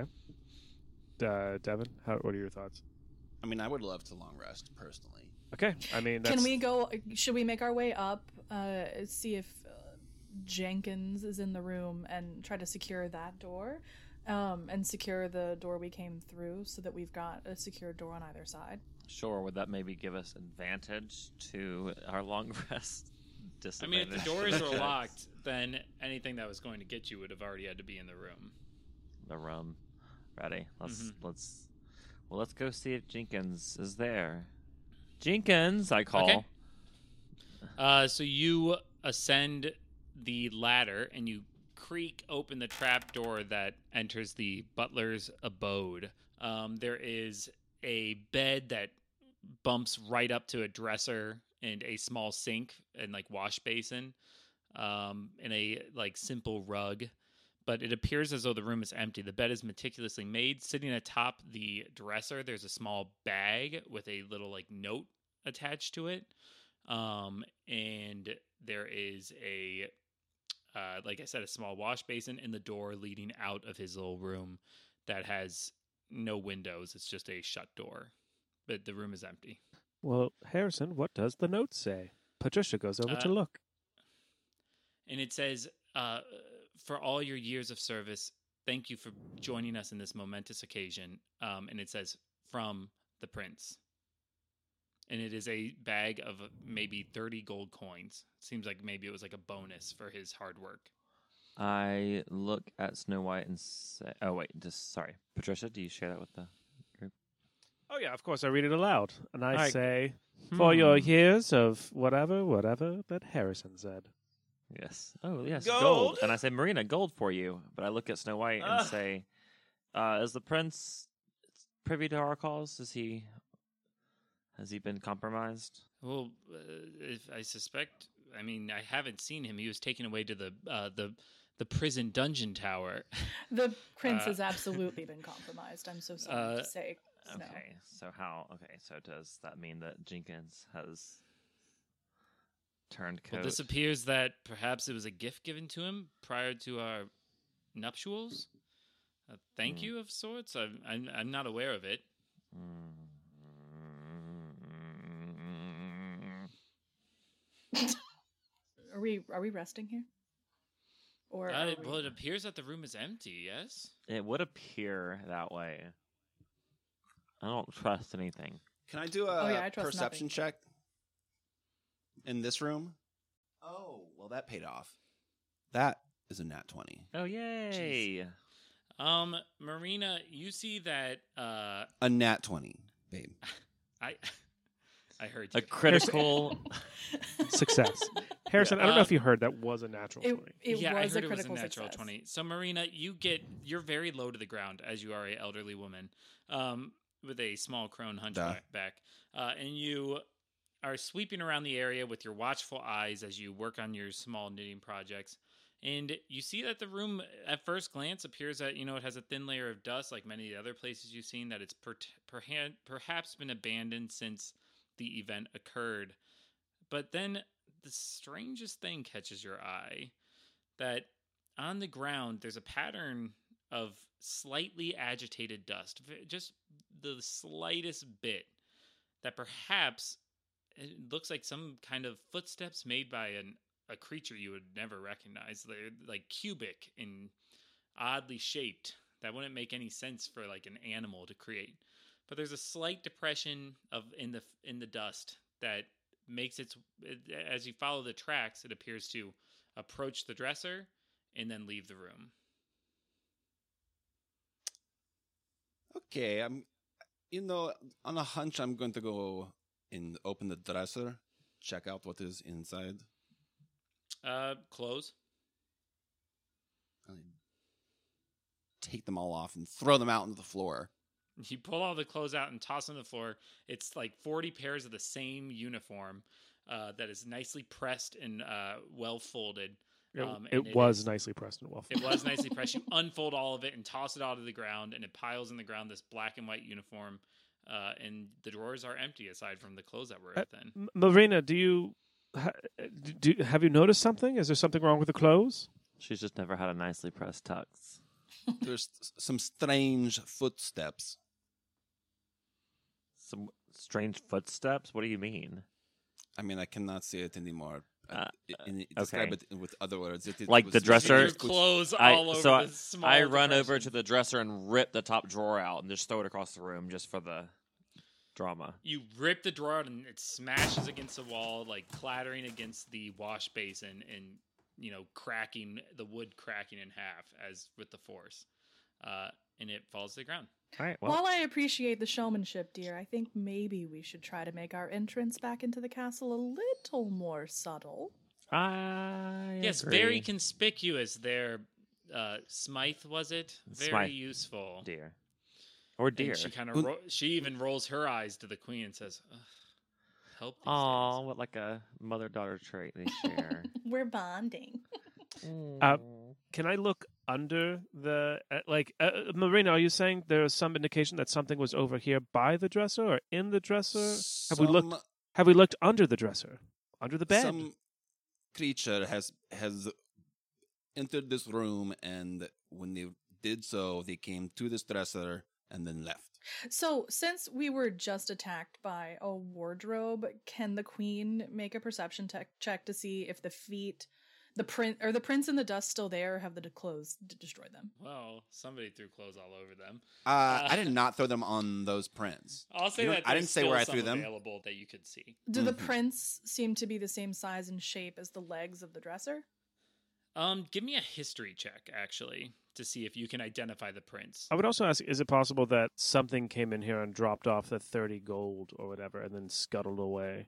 Devin, what are your thoughts? I mean, I would love to long rest personally. Okay, I mean, that's... Can we go? Should we make our way up? See if Jenkins is in the room and try to secure that door, and secure the door we came through, so that we've got a secure door on either side. Sure, would that maybe give us advantage to our long rest? I mean, if the Disadvantage. doors were locked, then anything that was going to get you would have already had to be in the room. The rum. Ready? Mhm. Let's go see if Jenkins is there. Jenkins, I call. Okay. So you ascend the ladder and you creak open the trap door that enters the butler's abode. There is a bed that bumps right up to a dresser and a small sink and like wash basin, and a like simple rug. But it appears as though the room is empty. The bed is meticulously made. Sitting atop the dresser, there's a small bag with a little like note attached to it. And there is like I said, a small wash basin and the door leading out of his little room that has no windows. It's just a shut door, but the room is empty. Well, Harrison, what does the note say? Patricia goes over to look. And it says, for all your years of service, thank you for joining us in this momentous occasion. And it says, from the prince. And it is a bag of maybe 30 gold coins. Seems like maybe it was like a bonus for his hard work. I look at Snow White and say, "Oh wait, sorry, Patricia. Do you share that with the group?" Oh yeah, of course. I read it aloud, and I Alright. say, "For your Hmm. years of whatever that Harrison said." Yes. Oh yes, Gold? And I say, Marina, gold for you. But I look at Snow White and say, "Is the prince privy to our cause? Has he been compromised?" Well, if I suspect, I mean, I haven't seen him. He was taken away to the prison dungeon tower. The prince has absolutely been compromised. I'm so sorry to say. Snow. Okay. So how? Okay. So does that mean that Jenkins has turned Well, coat. this appears that perhaps it was a gift given to him prior to our nuptials. A thank you of sorts. I'm not aware of it. Are we resting here? Or are we... Well, it appears that the room is empty. Yes. It would appear that way. I don't trust anything. Can I do I a trust perception nothing. check in this room? Oh, well, that paid off. That is a nat 20. Oh, yay! Marina, you see that A nat 20, babe. I heard you. A critical. Success. Harrison, I don't know if you heard that was a natural 20. It Yeah, was I heard a it was a critical natural success. 20. So Marina, you're very low to the ground as you are a elderly woman, with a small crone hunchback, and you are sweeping around the area with your watchful eyes as you work on your small knitting projects. And you see that the room, at first glance, appears that, it has a thin layer of dust, like many of the other places you've seen, that it's perhaps been abandoned since the event occurred. But then the strangest thing catches your eye, that on the ground, there's a pattern of slightly agitated dust, just the slightest bit, that perhaps it looks like some kind of footsteps made by a creature you would never recognize. They're like cubic and oddly shaped. That wouldn't make any sense for like an animal to create. But there's a slight depression in the dust that makes as you follow the tracks, it appears to approach the dresser and then leave the room. Okay, on a hunch, I'm going to go and open the dresser, check out what is inside. Clothes. I take them all off and throw them out onto the floor. You pull all the clothes out and toss them on the floor. It's like 40 pairs of the same uniform that is nicely pressed and well folded. It was nicely pressed and well. It was nicely pressed. You unfold all of it and toss it out of the ground, and it piles in the ground this black and white uniform. And the drawers are empty aside from the clothes that were within. Marina, have you noticed something? Is there something wrong with the clothes? She's just never had a nicely pressed tux. There's some strange footsteps. Some strange footsteps? What do you mean? I mean, I cannot say it anymore. Okay. Describe it with other words. Like was the dresser? Your clothes all over the small I run over depression. to the dresser and rip the top drawer out and just throw it across the room just for the drama. You rip the drawer out and it smashes against the wall, like clattering against the wash basin and, cracking the wood cracking in half as with the force. And it falls to the ground. All right. Well, While I appreciate the showmanship, dear, I think maybe we should try to make our entrance back into the castle a little more subtle. Yes, agree. very conspicuous there. Smythe, was it? Very Smythe. useful. Dear. Or dear. And she kind of she even rolls her eyes to the queen and says, "Help." Aw, what like a mother-daughter trait they share. We're bonding. can I look under the Marina? Are you saying there is some indication that something was over here by the dresser or in the dresser? Have we looked under the dresser, under the bed? Some creature has entered this room, and when they did so, they came to this dresser and then left. So, since we were just attacked by a wardrobe, can the queen make a perception check to see if the prints in the dust still there, or have the clothes destroyed them? Well, somebody threw clothes all over them. I did not throw them on those prints. I'll say You know, that I there's didn't say still where I some threw them. available that you could see. Do the prints seem to be the same size and shape as the legs of the dresser? Give me a history check, actually, to see if you can identify the prints. I would also ask, is it possible that something came in here and dropped off the 30 gold or whatever and then scuttled away?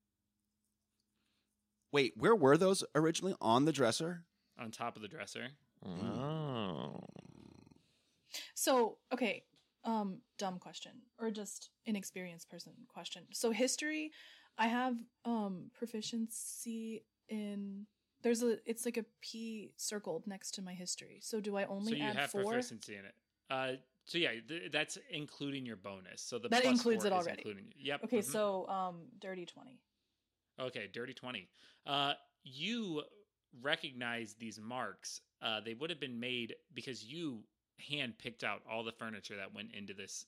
Wait, where were those originally? On the dresser? On top of the dresser. Oh. So, okay, dumb question, or just inexperienced person question. So history, I have proficiency in. It's like a P circled next to my history. So do I only So you add have 4? proficiency in it. So yeah, that's including your bonus. So the That plus includes 4 it is already. including, yep. Okay, mhm. so dirty 20. Okay, dirty 20. You recognize these marks. They would have been made because you hand picked out all the furniture that went into this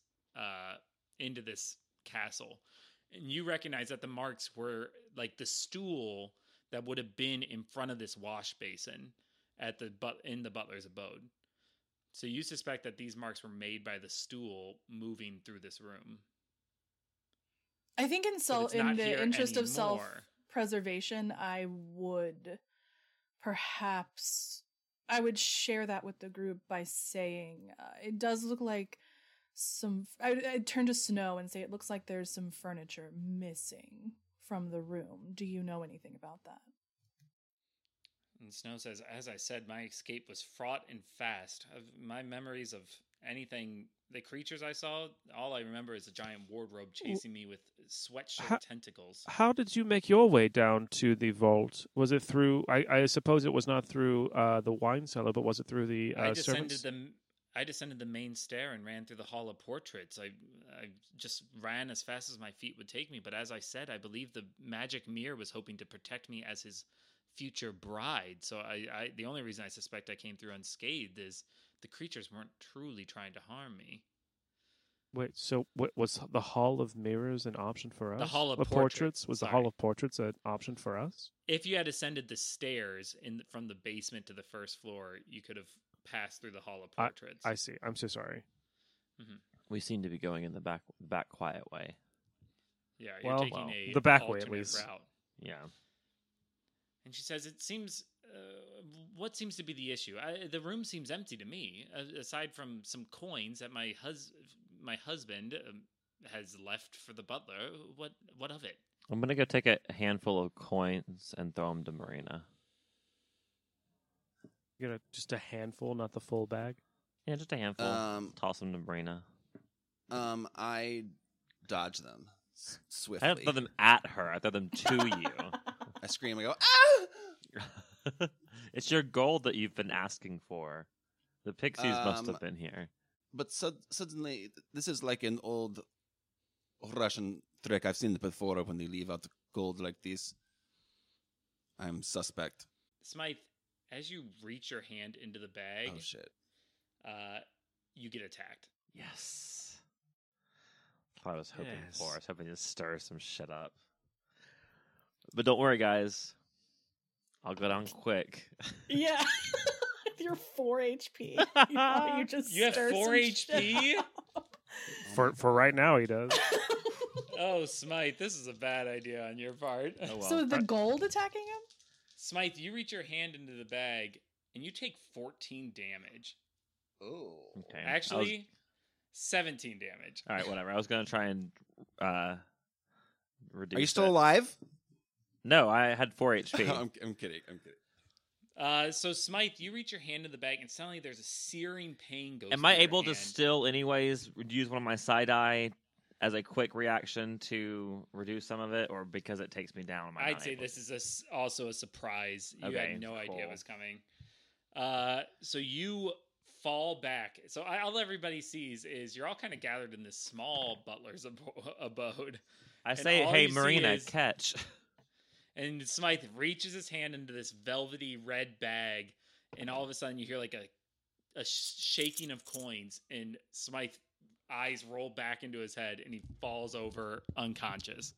castle, and you recognize that the marks were like the stool that would have been in front of this wash basin in the butler's abode. So you suspect that these marks were made by the stool moving through this room. I think in not the here interest of anymore. self-preservation, I would share that with the group by saying it does look like I'd turn to Snow and say it looks like there's some furniture missing from the room. Do you know anything about that? And Snow says, as I said, my escape was fraught and fast. My memories of anything, the creatures I saw, all I remember is a giant wardrobe chasing me with sweatshirt tentacles. How did you make your way down to the vault? Was it through, I suppose it was not through the wine cellar, but was it through the servants? I descended the main stair and ran through the Hall of Portraits. I just ran as fast as my feet would take me. But as I said, I believe the magic mirror was hoping to protect me as his future bride. So the only reason I suspect I came through unscathed is the creatures weren't truly trying to harm me. Wait, so what was the Hall of Mirrors an option for us? The Hall of Portraits was Sorry. the Hall of Portraits an option for us? If you had ascended the stairs from the basement to the first floor, you could have passed through the Hall of Portraits. I see. I'm so sorry. Mm-hmm. We seem to be going in the back quiet way. Yeah, you're taking the back way alternate at least. route. Yeah. And she says, "It seems. What seems to be the issue? The room seems empty to me, aside from some coins that my husband has left for the butler. What of it?" I'm going to go take a handful of coins and throw them to Marina. You're gonna just a handful, not the full bag? Yeah, just a handful. Toss them to Marina. I dodge them I swiftly. don't throw them at her. I throw them to you. I scream. I go, ah! It's your gold that you've been asking for. The pixies must have been here. But suddenly, this is like an old Russian trick. I've seen it before when they leave out gold like this. I'm suspect. Smythe, as you reach your hand into the bag, Oh, shit. You get attacked. Yes. That's what I was hoping for. I was hoping to stir some shit up. But don't worry, guys. I'll go down quick. Yeah. You're 4 HP. You just You have stir 4 some HP? shit up. For right now, he does. Oh, Smythe, this is a bad idea on your part. Oh, well. So the gold attacking him? Smythe, you reach your hand into the bag, and you take 14 damage. Oh. Okay. Actually, 17 damage. All right, whatever. I was going to try and reduce Are you still it. alive? No, I had 4 HP. I'm kidding. I'm kidding. So, Smythe, you reach your hand in the bag, and suddenly there's a searing pain goes Am I through your able to hand. still, anyways, use one of my side eye as a quick reaction to reduce some of it, or because it takes me down? Am I I'd not say able this is also a surprise. You Okay, had no idea it cool. was coming. So you fall back. So all everybody sees is you're all kind of gathered in this small butler's abode. I And say, all hey, you see Marina, is- catch. And Smythe reaches his hand into this velvety red bag, and all of a sudden you hear like a shaking of coins, and Smythe's eyes roll back into his head, and he falls over unconscious.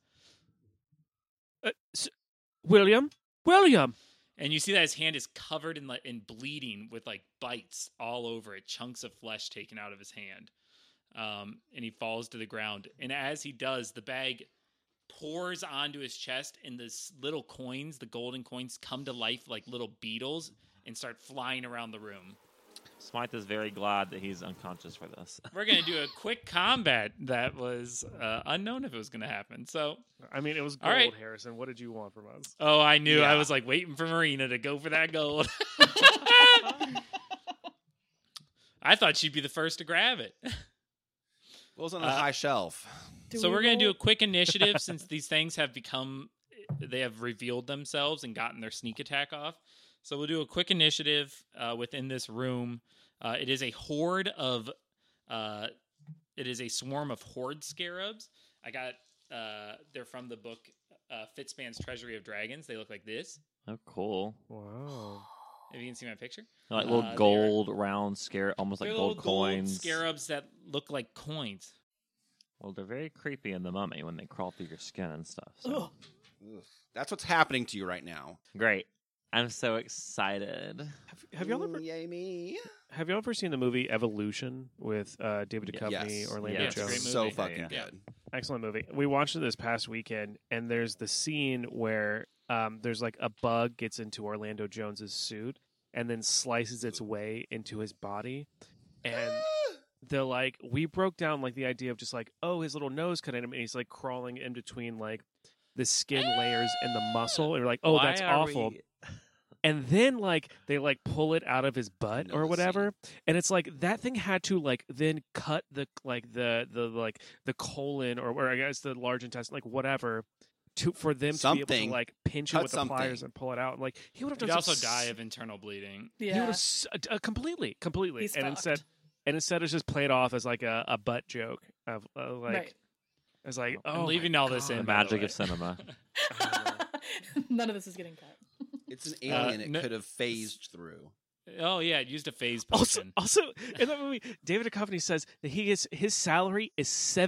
William? And you see that his hand is covered in bleeding with like bites all over it, chunks of flesh taken out of his hand. And he falls to the ground. And as he does, the bag pours onto his chest, and this little coins, the golden coins, come to life like little beetles and start flying around the room. Smythe is very glad that he's unconscious for this. We're going to do a quick combat that was unknown if it was going to happen. So, I mean, it was All gold, right. Harrison. What did you want from us? oh, I knew. Yeah. I was like waiting for Marina to go for that gold. I thought she'd be the first to grab it. What was on the high shelf? So we're going to do a quick initiative since these things have they have revealed themselves and gotten their sneak attack off. So we'll do a quick initiative within this room. It is a swarm of horde scarabs. I got, they're from the book Fitspan's Treasury of Dragons. They look like this. Oh, cool. Wow. If you can see my picture. They're like little They're- gold round scarab, almost like They're gold little gold coins. scarabs that look like coins. Well, they're very creepy in the Mummy when they crawl through your skin and stuff. So. Ugh. Ugh. That's what's happening to you right now. Great. I'm so excited. Have y'all ever Yay me! have y'all ever seen the movie Evolution with David Yes. Duchovny, Yes. Orlando Yeah, it's a Jones? great So movie. fucking Yeah. good. Excellent movie. We watched it this past weekend, and there's the scene where there's like a bug gets into Orlando Jones's suit and then slices its way into his body, and they're like, we broke down like the idea of just like, oh, his little nose cut in him, and he's like crawling in between like the skin layers and the muscle, and we're like, oh, Why that's are awful. we- And then like they like pull it out of his butt know or the whatever, and it's like that thing had to like then cut the colon or I guess the large intestine, like whatever, for them to be able to Something. like pinch it Cut with the pliers something. and pull it out. Like he would have He'd done also some die of internal bleeding. He would Yeah. have completely, He's and fucked. instead it's just played off as like a butt joke of like Right. it's like I'm oh leaving my all this God. The in, by magic way. of cinema. None of this is getting cut. It's an alien it no- could have phased through. Oh yeah, it used a phase Also, potion. also in that movie, David Duchovny says that his salary is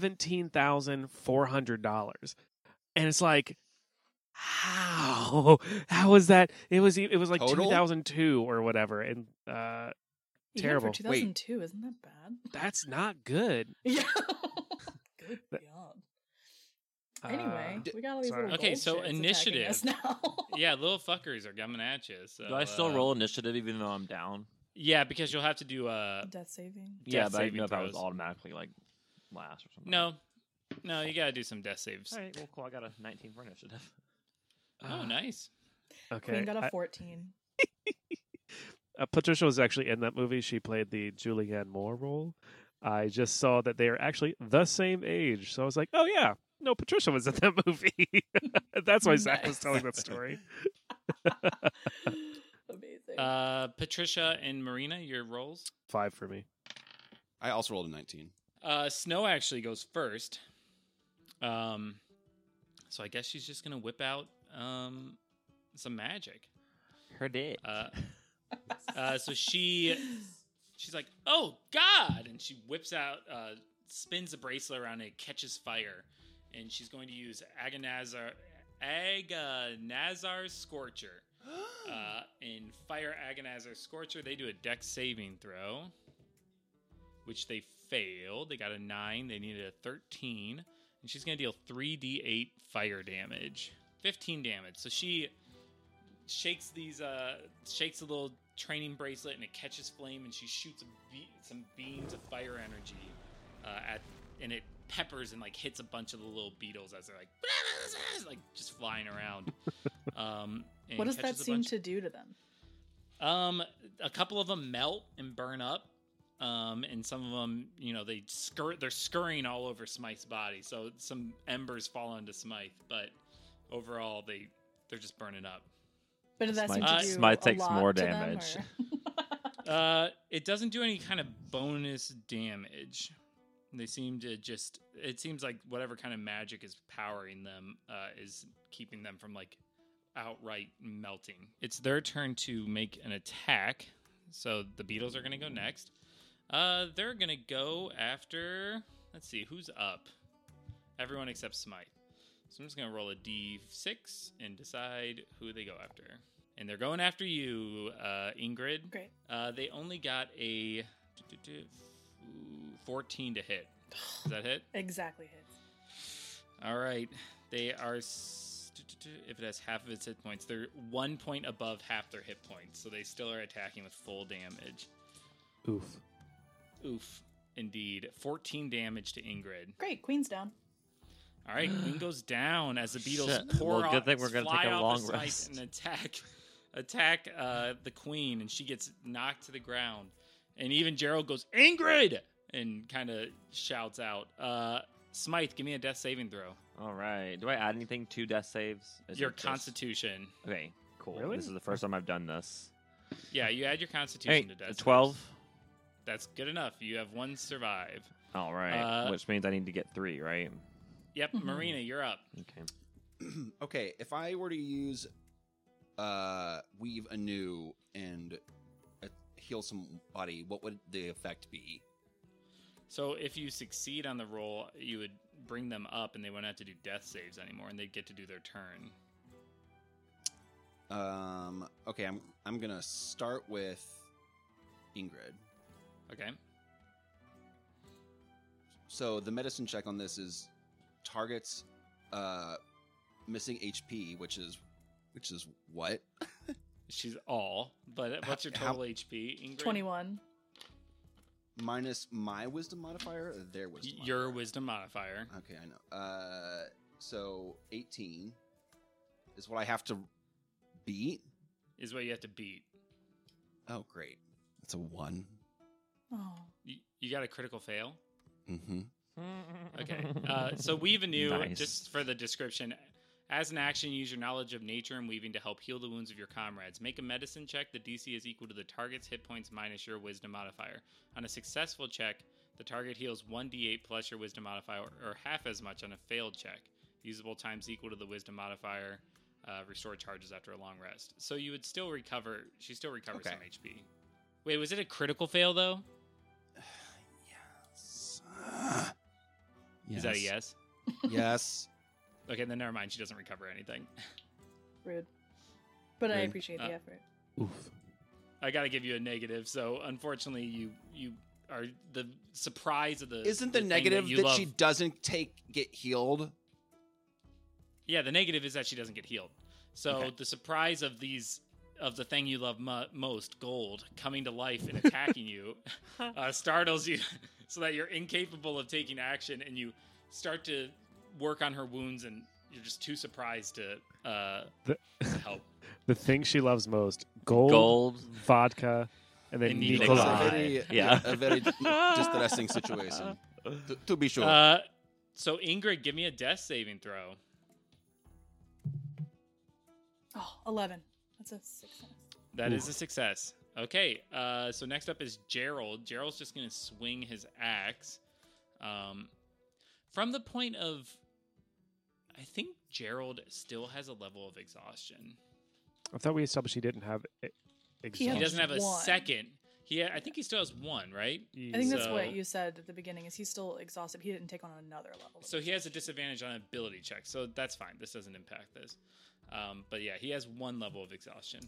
$17,400, and it's like, how is that? It was like Total? 2002 or whatever, and Even terrible. for 2002, isn't that bad? That's not good. Yeah. Good That- God. Anyway, we got all these sorry. little Okay, gold so shits attacking initiative. us now. Yeah, little fuckers are coming at you. So, Do I still roll initiative even though I'm down? Yeah, because you'll have to do Death saving. Yeah, death but I didn't know if I saving was throws. automatically like last or something. No, you gotta do some death saves. All right, well, cool. I got a 19 for initiative. Oh, nice. Okay, Queen got a 14. Patricia was actually in that movie. She played the Julianne Moore role. I just saw that they are actually the same age, so I was like, oh yeah. No, Patricia was in that movie. That's why Zach was Nice. telling that story. Amazing. Patricia and Marina, your rolls. 5 for me. I also rolled a 19. Snow actually goes first. So I guess she's just gonna whip out some magic. Her dick. So she's like, "Oh God!" and she whips out, spins a bracelet around it, catches fire, and she's going to use Agonazar's Scorcher. In Fire Agonazar's Scorcher, they do a dex saving throw, which they failed. They got a 9. They needed a 13, and she's going to deal 3d8 fire damage, 15 damage. So she shakes a little training bracelet, and it catches flame, and she shoots some beams of fire energy and it peppers and like hits a bunch of the little beetles as they're like just flying around. And What does that catches a seem bunch- to do to them? A couple of them melt and burn up. And some of them, they're scurrying all over Smythe's body. So some embers fall onto Smythe, but overall they're just burning up. But does that seem Smite- to do Smite a takes lot more to them, damage. or- It doesn't do any kind of bonus damage. They seem to it seems like whatever kind of magic is powering them is keeping them from like outright melting. It's their turn to make an attack. So the beetles are going to go next. They're going to go after, let's see, who's up? Everyone except Smite. So I'm just going to roll a d6 and decide who they go after. And they're going after you, Ingrid. Great. They only got a 14 to hit. Does that hit? Exactly hits. All right. They are, if it has half of its hit points, they're 1 point above half their hit points. So they still are attacking with full damage. Oof. Oof. Indeed. 14 damage to Ingrid. Great. Queen's down. All right, Queen goes down as the beetles Shit. pour Well, good off, thing we're gonna fly take a off long of Smite rest. and attack the Queen, and she gets knocked to the ground. And even Gerald goes, Ingrid! And kind of shouts out. Smythe, give me a death saving throw. All right. Do I add anything to death saves? Is Your it just- Constitution. Okay, cool. Really? This is the first time I've done this. Yeah, you add your Constitution Hey, to death saves. 12. That's good enough. You have 1 survive. All right. Which means I need to get 3, right? Yep, Marina, you're up. Okay. Okay, if I were to use Weave Anew and heal somebody, what would the effect be? So if you succeed on the roll, you would bring them up, and they wouldn't have to do death saves anymore, and they'd get to do their turn. Okay, I'm gonna start with Ingrid. Okay. So the medicine check on this is targets missing HP, which is what? She's all. But what's your total HP, Ingrid? 21. Minus my wisdom modifier or their wisdom Your modifier? wisdom modifier. Okay, I know. So 18 is what I have to beat. Is what you have to beat. Oh, great. That's a 1. Oh. You got a critical fail? Mm-hmm. Okay. So Weave Anew, Nice. just for the description, as an action, use your knowledge of nature and weaving to help heal the wounds of your comrades. Make a medicine check. The DC is equal to the target's hit points minus your wisdom modifier. On a successful check, the target heals 1d8 plus your wisdom modifier, or half as much on a failed check. Usable times equal to the wisdom modifier. Restore charges after a long rest. So you would still recover. She still recovers Okay. some HP. Wait, was it a critical fail, though? Yes. Is that a yes? Yes. Okay, then never mind. She doesn't recover anything. Rude. But I Rude. appreciate the effort. Oof. I got to give you a negative. So unfortunately, you are the surprise of the. Isn't the thing negative you that love. she doesn't get healed? Yeah, the negative is that she doesn't get healed. So Okay. the surprise of the thing you love most, gold, coming to life and attacking you, startles you, so that you're incapable of taking action, and you start to work on her wounds, and you're just too surprised to help. The thing she loves most: gold, Gold. vodka, and then And It's Nikolai. a very, Yeah. a very distressing situation, to be sure. So Ingrid, give me a death saving throw. Oh, 11. That's a success. That is a success. Okay, so next up is Gerald. Gerald's just going to swing his axe. From the point of, I think Gerald still has a level of exhaustion. I thought we established he didn't have He exhaustion. He doesn't have a One. second. I think he still has one, right? I think that's So- what you said at the beginning. Is he's still exhausted? He didn't take on another level. So he has a disadvantage on ability checks, so that's fine. This doesn't impact this. But yeah, he has one level of exhaustion.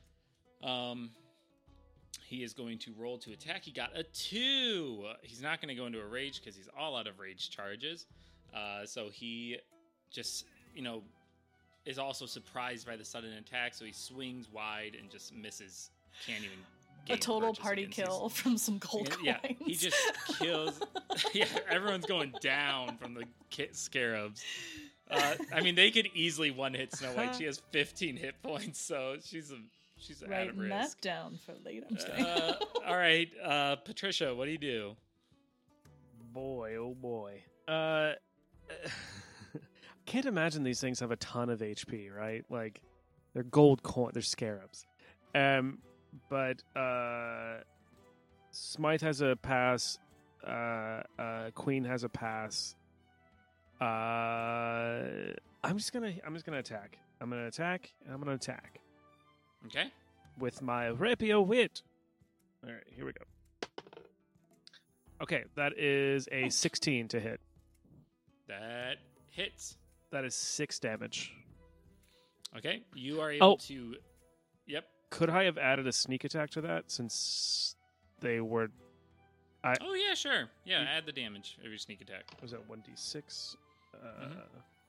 He is going to roll to attack. He got a 2. He's not going to go into a rage because he's all out of rage charges. So he just, is also surprised by the sudden attack. So he swings wide and just misses. Can't even a gain total purchase party against these- kill from some gold coins. Yeah, he just kills. Yeah, everyone's going down from the scarabs. They could easily one-hit Snow White. She has 15 hit points, so she's at Writing risk. that down for later. I'm just kidding. All right, Patricia, what do you do? Boy, oh boy. Can't imagine these things have a ton of HP, right? Like, they're gold coin, they're scarabs. But Smythe has a pass. Queen has a pass. I'm just gonna attack. I'm gonna attack, and I'm gonna attack Okay. with my rapier wit. All right, here we go. Okay, that is a 16 to hit. That hits. That is 6 damage. Okay, you are able Oh. to. Yep. Could I have added a sneak attack to that since they were? Oh yeah, sure. Yeah, add the damage of your sneak attack. Was that 1d6? Mhm.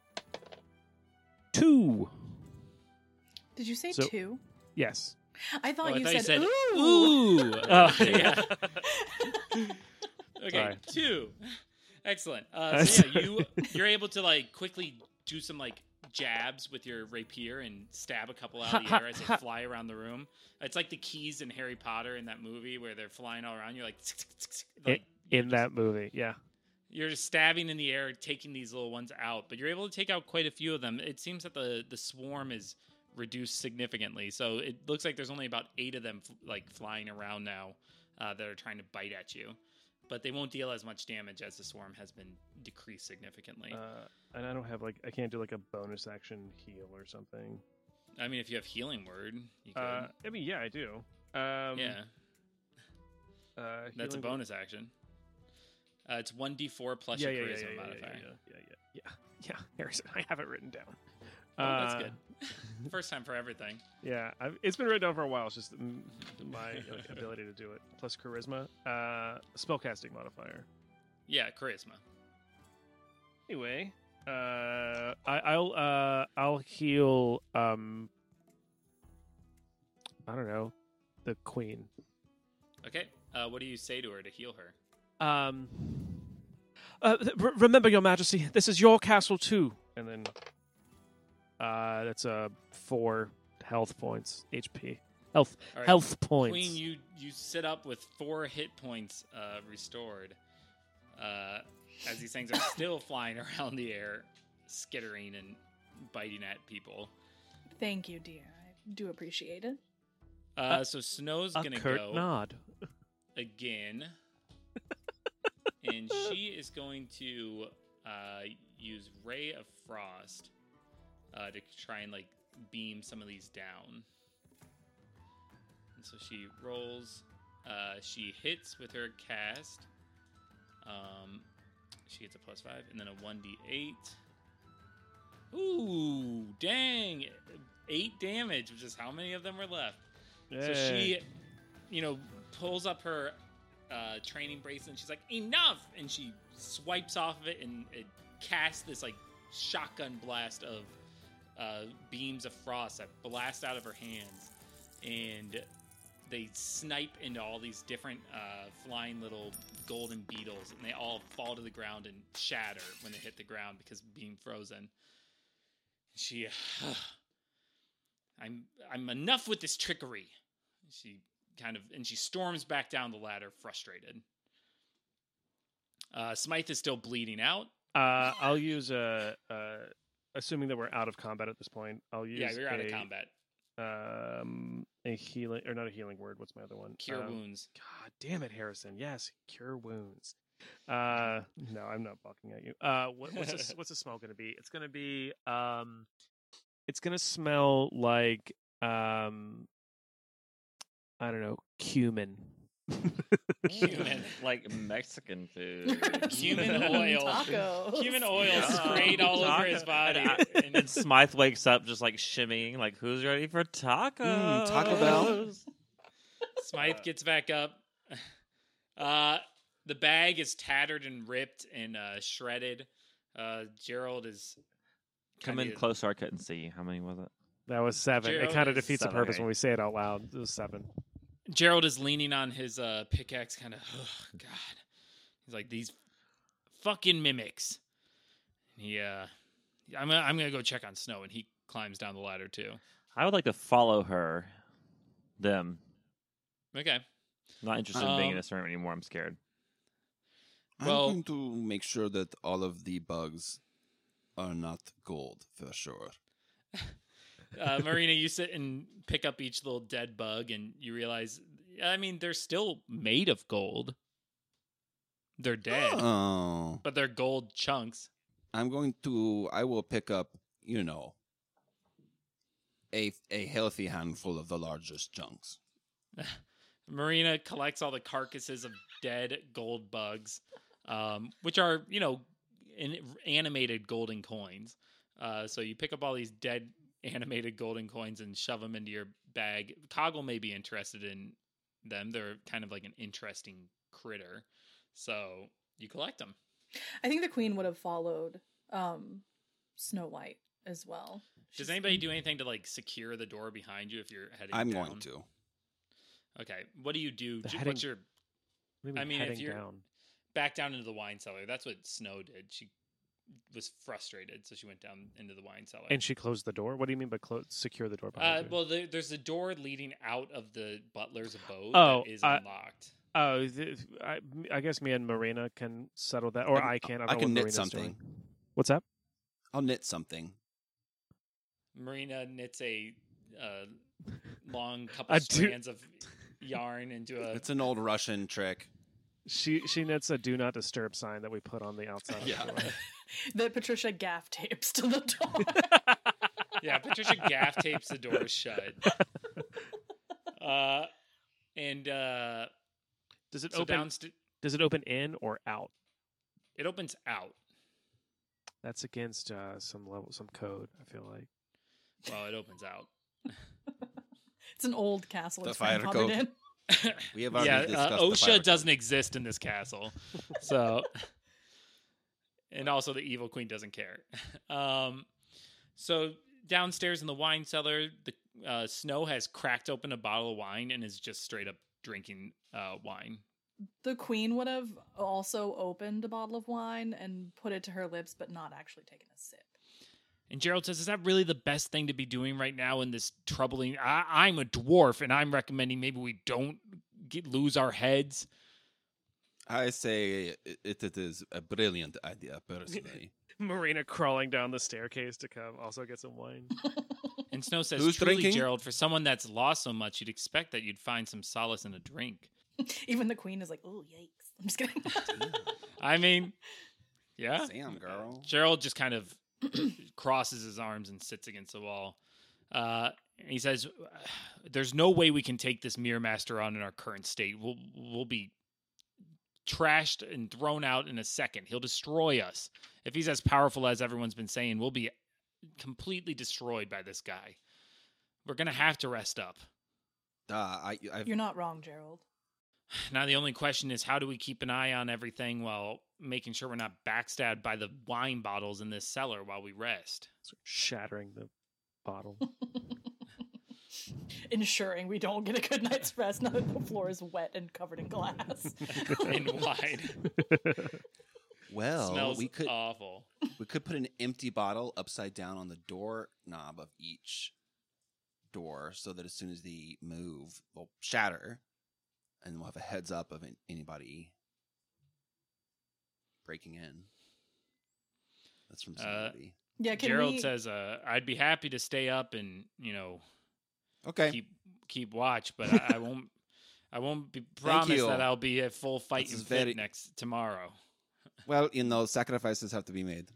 2. Did you say So- 2? Yes. I thought Oh, I you thought said, ooh. ooh. Oh, yeah. Okay, Sorry. 2. Excellent. So yeah, you're able to quickly do some jabs with your rapier and stab a couple out of the air as they fly around the room. It's like the keys in Harry Potter in that movie where they're flying all around. You're in that movie, yeah. You're just stabbing in the air, taking these little ones out, but you're able to take out quite a few of them. It seems that the swarm is reduced significantly, so it looks like there's only about 8 of them flying around now that are trying to bite at you. but they won't deal as much damage as the swarm has been decreased significantly. And I don't have I can't do like a bonus action heal or something. I mean, if you have healing word, you could. I mean, yeah, I do. Yeah, that's a healing- bonus action. It's 1d4 plus your charisma modifier. Yeah, Harrison, I have it written down. Oh, that's good. First time for everything. Yeah, it's been written down for a while. It's just my ability to do it. Plus charisma, spellcasting modifier. Yeah, charisma. Anyway, I'll heal. I don't know, the queen. Okay. What do you say to her to heal her? Remember, Your Majesty, this is your castle too. And then, that's 4 health points, HP. All right. Health points. Queen, you sit up with 4 hit points restored. As these things are still flying around the air, skittering and biting at people. Thank you, dear. I do appreciate it. So Snow's a gonna curt go nod. again, and she is going to use Ray of Frost to try and beam some of these down. And so she rolls. She hits with her cast. She gets a +5, and then a 1d8. Ooh, dang! 8 damage, which is how many of them were left. So she, pulls up her training bracelet, and she's like, enough! And she swipes off of it, and it casts this, shotgun blast of beams of frost that blast out of her hands. And they snipe into all these different flying little golden beetles, and they all fall to the ground and shatter when they hit the ground because of being frozen. She, I'm enough with this trickery. She she storms back down the ladder, frustrated. Smythe is still bleeding out. I'll use assuming that we're out of combat at this point. I'll use Yeah, you're out of combat. A healing, or not a healing word. What's my other one? Cure wounds. God damn it, Harrison. Yes, cure wounds. No, I'm not balking at you. What's the smell going to be? It's going to be it's going to smell like I don't know, cumin. Cumin. Like Mexican food. Cumin oil. Tacos. Cumin oil sprayed all over his body. And Smythe wakes up just shimmying, who's ready for tacos? Taco Bell. Smythe gets back up. The bag is tattered and ripped and shredded. Gerald is Come in closer, I couldn't see. How many was it? That was 7. Gerald It kind of is defeats the 7, purpose okay. when we say it out loud. It was 7. Gerald is leaning on his pickaxe, kind of. Oh God, he's like, these fucking mimics. I'm gonna go check on Snow, and he climbs down the ladder too. I would like to follow them. Okay. Not interested in being in this room anymore. I'm scared. Well- I'm going to make sure that all of the bugs are not gold for sure. Marina, you sit and pick up each little dead bug, and you realize, they're still made of gold. They're dead, Oh, but they're gold chunks. I will pick up, a healthy handful of the largest chunks. Marina collects all the carcasses of dead gold bugs, which are, animated golden coins. So you pick up all these dead animated golden coins and shove them into your bag. Coggle may be interested in them. They're kind of like an interesting critter. So you collect them. I think the queen would have followed Snow White as well. Does anybody do anything to secure the door behind you if you're heading I'm down? going to. Okay. What do you do? The What's your Maybe I mean, if heading you're- down. back down into the wine cellar? That's what Snow did. She was frustrated, so she went down into the wine cellar. And she closed the door? What do you mean by secure the door behind you? Well, there's a door leading out of the butler's abode Oh, that is unlocked. Oh, I guess me and Marina can settle that, or I can. I, don't I know can what knit Marina's something. doing. What's that? I'll knit something. Marina knits a long I couple do- strands of yarn into a. It's an old Russian trick. She knits a do not disturb sign that we put on the outside of Yeah. the door. That Patricia gaff tapes to the door. Yeah, Patricia gaff tapes the door shut. And Does it so open? downstairs, Does it open in or out? it opens out. That's against some code. I feel like. Well, it opens out. It's an old castle. The It's fire grandfathered code. in. We have already Yeah, discussed the OSHA fire doesn't exist in this castle, so and also the evil queen doesn't care. So downstairs in the wine cellar, the Snow has cracked open a bottle of wine and is just straight up drinking wine. The queen would have also opened a bottle of wine and put it to her lips, but not actually taken a sip. And Gerald says, "Is that really the best thing to be doing right now in this troubling? I'm a dwarf, and I'm recommending maybe we don't lose our heads." I say it is a brilliant idea, personally. Marina crawling down the staircase to come also get some wine. And Snow says, Who's "Truly, drinking? Gerald, for someone that's lost so much, you'd expect that you'd find some solace in a drink." Even the queen is like, "Oh, yikes!" I'm just kidding. I mean, yeah. Damn, girl. Gerald just kind of crosses his arms and sits against the wall. And he says, "There's no way we can take this Mirror Master on in our current state. We'll be trashed and thrown out in a second. He'll destroy us. If he's as powerful as everyone's been saying, we'll be completely destroyed by this guy. We're gonna have to rest up." I've You're not wrong, Gerald. Now the only question is, how do we keep an eye on everything while making sure we're not backstabbed by the wine bottles in this cellar while we rest? Shattering the bottle. Ensuring we don't get a good night's rest now that the floor is wet and covered in glass. And wide. well, Smells we could awful. we could put an empty bottle upside down on the door knob of each door, so that as soon as they move, they'll shatter, and we'll have a heads up of anybody breaking in. That's from somebody. Yeah, can Gerald we... says, "I'd be happy to stay up and Okay. keep watch, but I won't. I won't be promised you. that I'll be at full fight This and is fit very- next tomorrow." Well, sacrifices have to be made.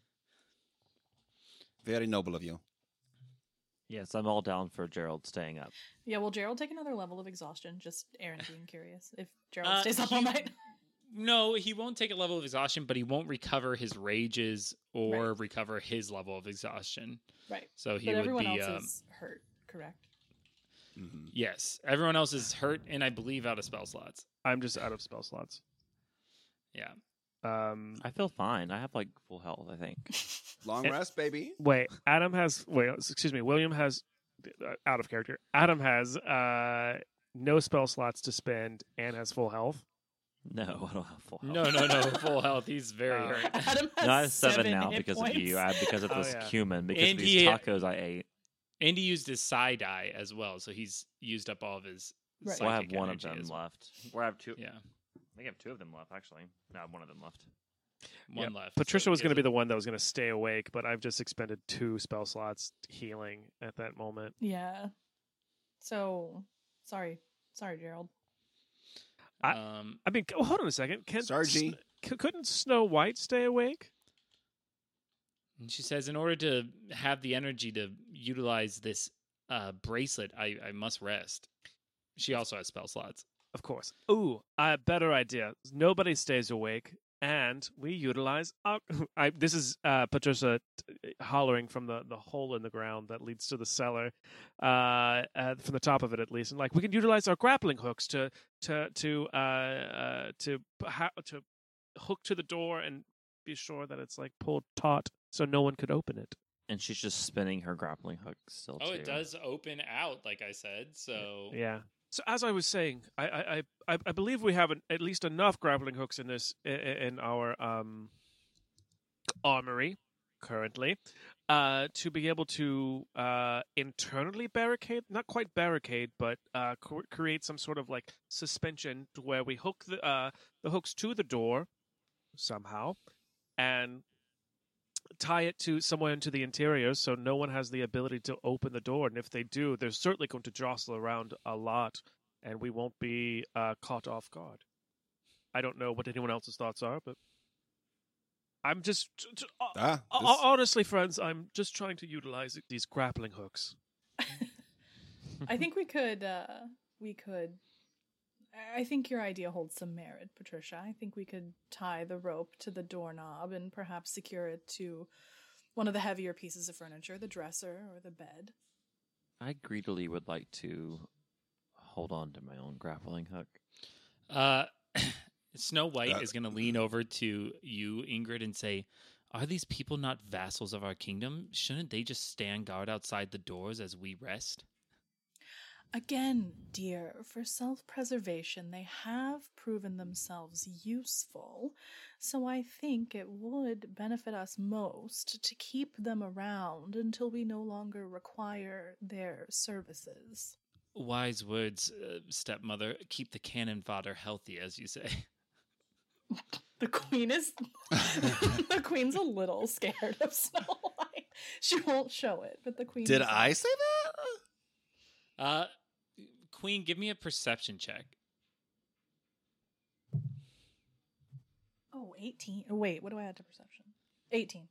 Very noble of you. Yes, I'm all down for Gerald staying up. Yeah, will Gerald take another level of exhaustion? Just Aaron being curious. If Gerald stays up all he- night. No, he won't take a level of exhaustion, but he won't recover his rages or recover his level of exhaustion. Right. So he But would everyone be. else is hurt, correct? Mm-hmm. Yes, everyone else is hurt, and I believe out of spell slots. I'm just out of spell slots. Yeah. I feel fine. I have like full health, I think. Long And- rest, baby. Wait, William has out of character. Adam has no spell slots to spend and has full health. No, I don't have full health. No, full health. He's very Oh. hurt. Adam has No, I have 7 now hit because points. of you. I have because of Oh, this yeah. cumin, because And of these he- tacos I ate. And he used his side eye as well, so he's used up all of his. Right. So I have psychic one of energy them as well. left. Or I have 2. Yeah, I think I have 2 of them left, actually. No, I have 1 of them left. one left. Patricia so was going to he be the one that was going to stay awake, but I've just expended 2 spell slots healing at that moment. Yeah. So, sorry, Gerald. doesn't. I mean, hold on a second. Sargy. Couldn't Snow White stay awake? And she says, in order to have the energy to utilize this bracelet, I must rest. She also has spell slots. Of course. Ooh, a better idea. Nobody stays awake, and we utilize our... this is Patricia hollering from the hole in the ground that leads to the cellar, from the top of it at least. And like, we can utilize our grappling hooks to hook to the door and be sure that it's like pulled taut so no one could open it. And she's just spinning her grappling hook still, Oh, too. it does open out, like I said. So Yeah. So as I was saying, I believe we have at least enough grappling hooks in this in our armory currently to be able to internally barricade, not quite barricade, but create some sort of like suspension to where we hook the hooks to the door somehow and tie it to somewhere into the interior so no one has the ability to open the door. And if they do, they're certainly going to jostle around a lot and we won't be caught off guard. I don't know what anyone else's thoughts are, but I'm just This- honestly, friends, I'm just trying to utilize these grappling hooks. I think we could. I think your idea holds some merit, Patricia. I think we could tie the rope to the doorknob and perhaps secure it to one of the heavier pieces of furniture, the dresser or the bed. I greedily would like to hold on to my own grappling hook. Snow White is going to lean over to you, Ingrid, and say, "Are these people not vassals of our kingdom? Shouldn't they just stand guard outside the doors as we rest?" Again, dear, for self-preservation, they have proven themselves useful, so I think it would benefit us most to keep them around until we no longer require their services. Wise words, stepmother. Keep the cannon fodder healthy, as you say. The queen is... the queen's a little scared of Snow White. She won't show it, but the queen... Did is I say that? Queen, give me a perception check. Oh, 18. Oh, wait, what do I add to perception? 18.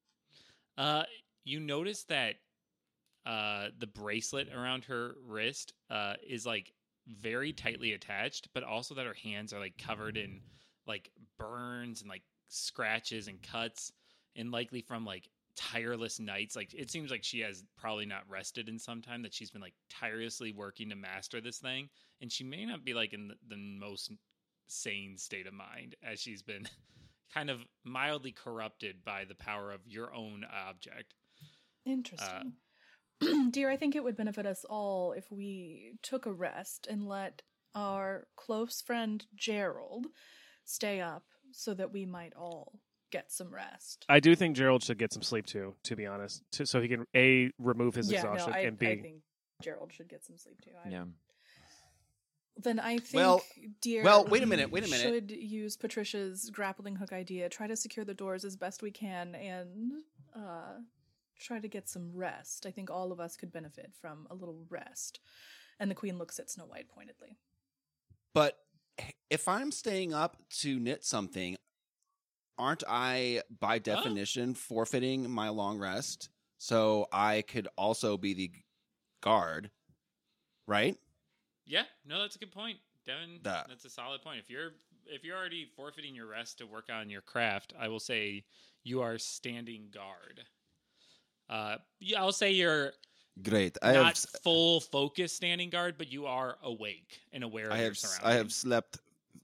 You notice that the bracelet around her wrist is like very tightly attached, but also that her hands are like covered in like burns and like scratches and cuts, and likely from like tireless nights. Like it seems like she has probably not rested in some time, that she's been like tirelessly working to master this thing, and she may not be like in the most sane state of mind, as she's been kind of mildly corrupted by the power of your own object. Interesting. Dear, I think it would benefit us all if we took a rest and let our close friend Gerald stay up so that we might all get some rest. I do think Gerald should get some sleep too, to be honest, so he can A, remove his exhaustion, and B... I think Gerald should get some sleep too. Yeah. Then I think, Well, dear, wait a minute. we should use Patricia's grappling hook idea, try to secure the doors as best we can, and try to get some rest. I think all of us could benefit from a little rest. And the queen looks at Snow White pointedly. But if I'm staying up to knit something, aren't I, by definition, forfeiting my long rest? So I could also be the guard, right? Yeah, no, that's a good point, Devin. That- That's a solid point. If you're already forfeiting your rest to work on your craft, I will say you are standing guard. Yeah, I'll say you're Great. not full focus standing guard, but you are awake and aware of your surroundings. I have slept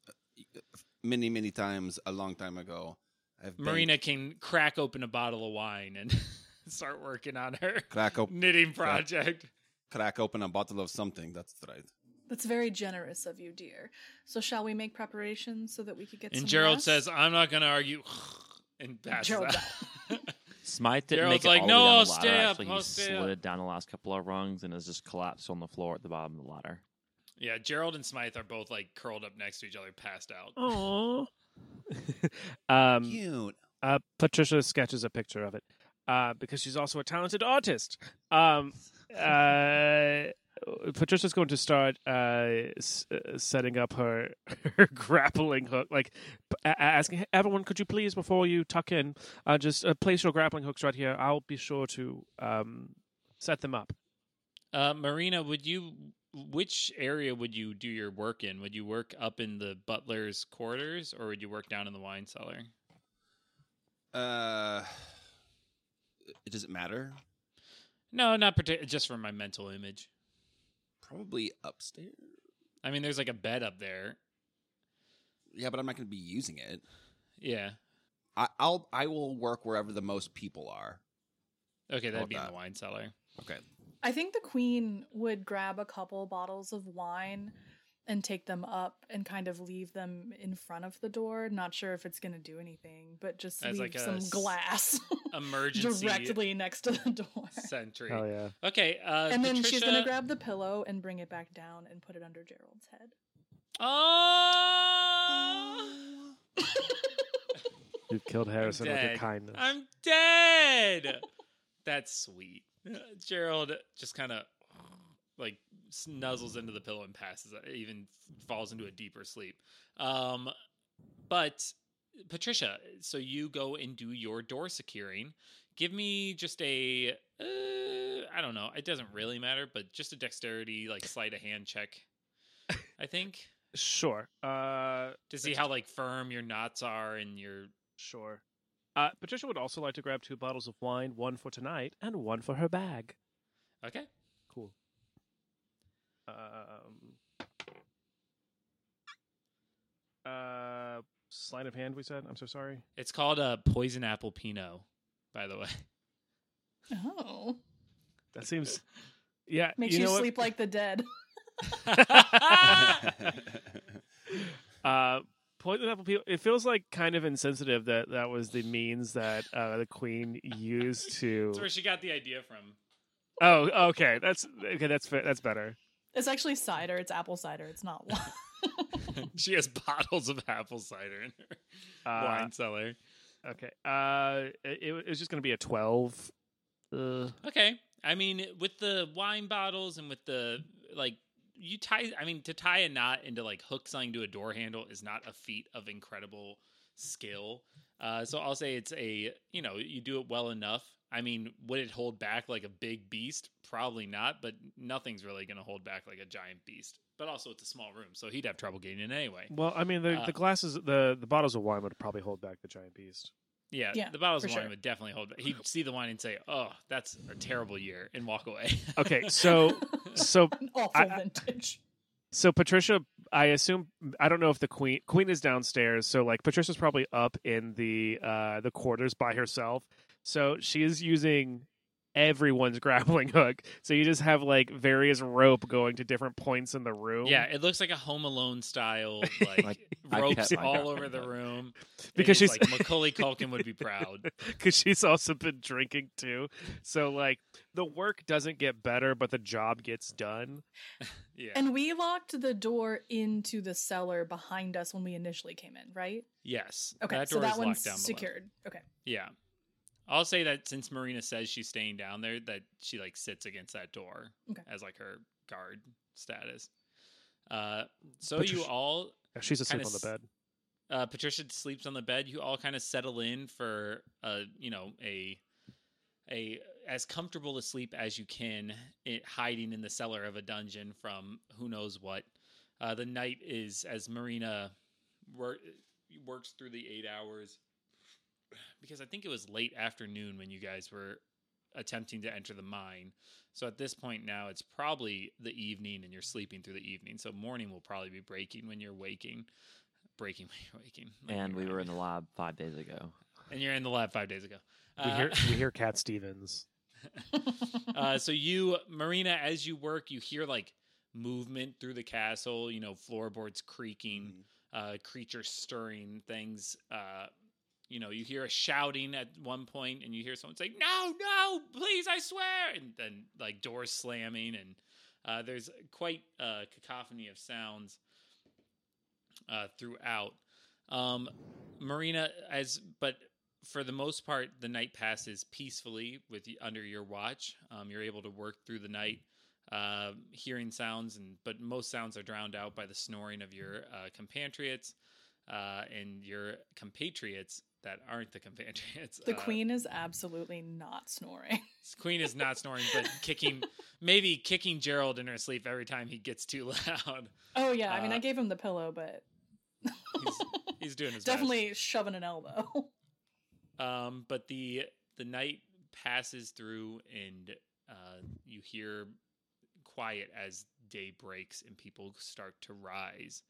many, many times a long time ago. Marina can crack open a bottle of wine and start working on her crack knitting project. open a bottle of something. That's right. That's very generous of you, dear. So shall we make preparations so that we could get some And Gerald rest? says, "I'm not going to argue," and passes Gerald's out. Smythe didn't Gerald's make it like, all "No, the way I'll down the ladder. stay up, Actually, I'll he stay up." slid down the last couple of rungs and has just collapsed on the floor at the bottom of the ladder. Yeah, Gerald and Smythe are both like curled up next to each other, passed out. Aww. Cute. Patricia sketches a picture of it because she's also a talented artist. Patricia's going to start setting up her grappling hook, like asking everyone, could you please, before you tuck in, just place your grappling hooks right here. I'll be sure to set them up. Marina, which area would you do your work in? Would you work up in the butler's quarters, or would you work down in the wine cellar? Does it matter? No, not particularly. Just for my mental image. Probably upstairs. I mean, there's like a bed up there. Yeah, but I'm not going to be using it. Yeah. I will work wherever the most people are. Okay, that'd about be in that? the wine cellar. Okay. I think the queen would grab a couple bottles of wine and take them up and kind of leave them in front of the door. Not sure if it's going to do anything, but just As leave like a some glass Emergency directly next to the door. sentry. Oh yeah. Okay, And then she's going Patricia- to grab the pillow and bring it back down and put it under Gerald's head. Oh! You've killed Harrison with your dead. kindness. I'm dead. That's sweet. Gerald just kind of like snuzzles into the pillow and passes. Even falls into a deeper sleep. But Patricia, so you go and do your door securing. Give me just a, I don't know. It doesn't really matter, but just a dexterity, like sleight of hand check, I think. Sure. To see how like firm your knots are and your... Sure. Patricia would also like to grab 2 bottles of wine, one for tonight and one for her bag. Okay. Cool. Sleight of hand, we said? I'm so sorry. It's called a poison apple Pinot, by the way. Oh. That seems... Yeah. Makes you you know what? sleep like the dead. Poison apple peel. It feels like kind of insensitive that was the means that the queen used to. That's where she got the idea from. Oh, okay. That's better. It's actually cider. It's apple cider. It's not wine. She has bottles of apple cider in her wine cellar. Okay. It was just going to be a 12. Okay. I mean, with the wine bottles and with the like. To tie a knot into like hook something to a door handle is not a feat of incredible skill. So I'll say it's you do it well enough. I mean, would it hold back like a big beast? Probably not, but nothing's really going to hold back like a giant beast. But also it's a small room, so he'd have trouble getting in anyway. Well, I mean, the glasses, the bottles of wine would probably hold back the giant beast. Yeah, the bottles of wine would definitely hold back. He'd see the wine and say, "Oh, that's a terrible year," and walk away. Okay, so An awful vintage. So Patricia, I assume, I don't know if the queen is downstairs, so like Patricia's probably up in the quarters by herself. So she is using everyone's grappling hook. So you just have like various rope going to different points in the room. Yeah, it looks like a Home Alone style like ropes all over the room. Because she's like Macaulay Culkin would be proud. Because she's also been drinking too. So like the work doesn't get better, but the job gets done. Yeah. And we locked the door into the cellar behind us when we initially came in, right? Yes. Okay, that so door that is one's locked down secured. Okay. Yeah. I'll say that since Marina says she's staying down there, that she like sits against that door as like her guard status. So you all, she's asleep on the bed. Patricia sleeps on the bed. You all kind of settle in for a as comfortable a sleep as you can, hiding in the cellar of a dungeon from who knows what. The night is, as Marina works through the 8 hours. Because I think it was late afternoon when you guys were attempting to enter the mine. So at this point now, it's probably the evening and you're sleeping through the evening. So morning will probably be breaking when you're waking. Breaking when you're waking. And we were in the lab 5 days ago. And you're in the lab 5 days ago. We hear Cat Stevens. So you, Marina, as you work, you hear like movement through the castle, floorboards creaking, creatures stirring, things, you hear a shouting at one point and you hear someone say, no, please, I swear. And then like doors slamming and there's quite a cacophony of sounds throughout. Marina, but for the most part, the night passes peacefully under your watch. You're able to work through the night, hearing sounds, but most sounds are drowned out by the snoring of your compatriots and your compatriots that aren't the compatriots. The queen is absolutely not snoring. Queen is not snoring, but kicking Gerald in her sleep every time he gets too loud. Oh yeah, I mean, I gave him the pillow, but he's doing his definitely shoving an elbow. But the night passes through, and you hear quiet as day breaks and people start to rise.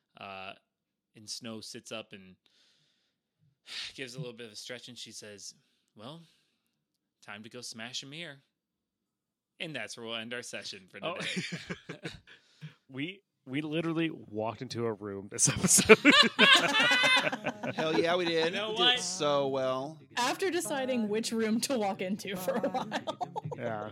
And Snow sits up and gives a little bit of a stretch, and she says, "Well, time to go smash a mirror." And that's where we'll end our session for today. We literally walked into a room this episode. Hell yeah, we did. You know We what? did it so well. After deciding which room to walk into for a while. Yeah.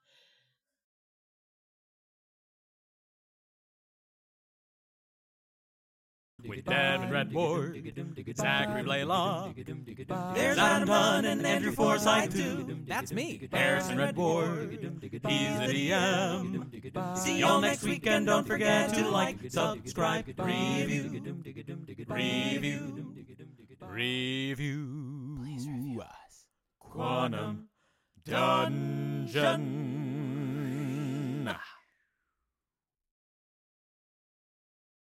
With Devin Redward, Zachary Blaylock, there's Adam Dunn and Andrew Forsythe too. That's me, Harrison Redward. He's the DM. See y'all next week, and don't forget to like, subscribe, review. Review. Please review us. Quantum Dungeon.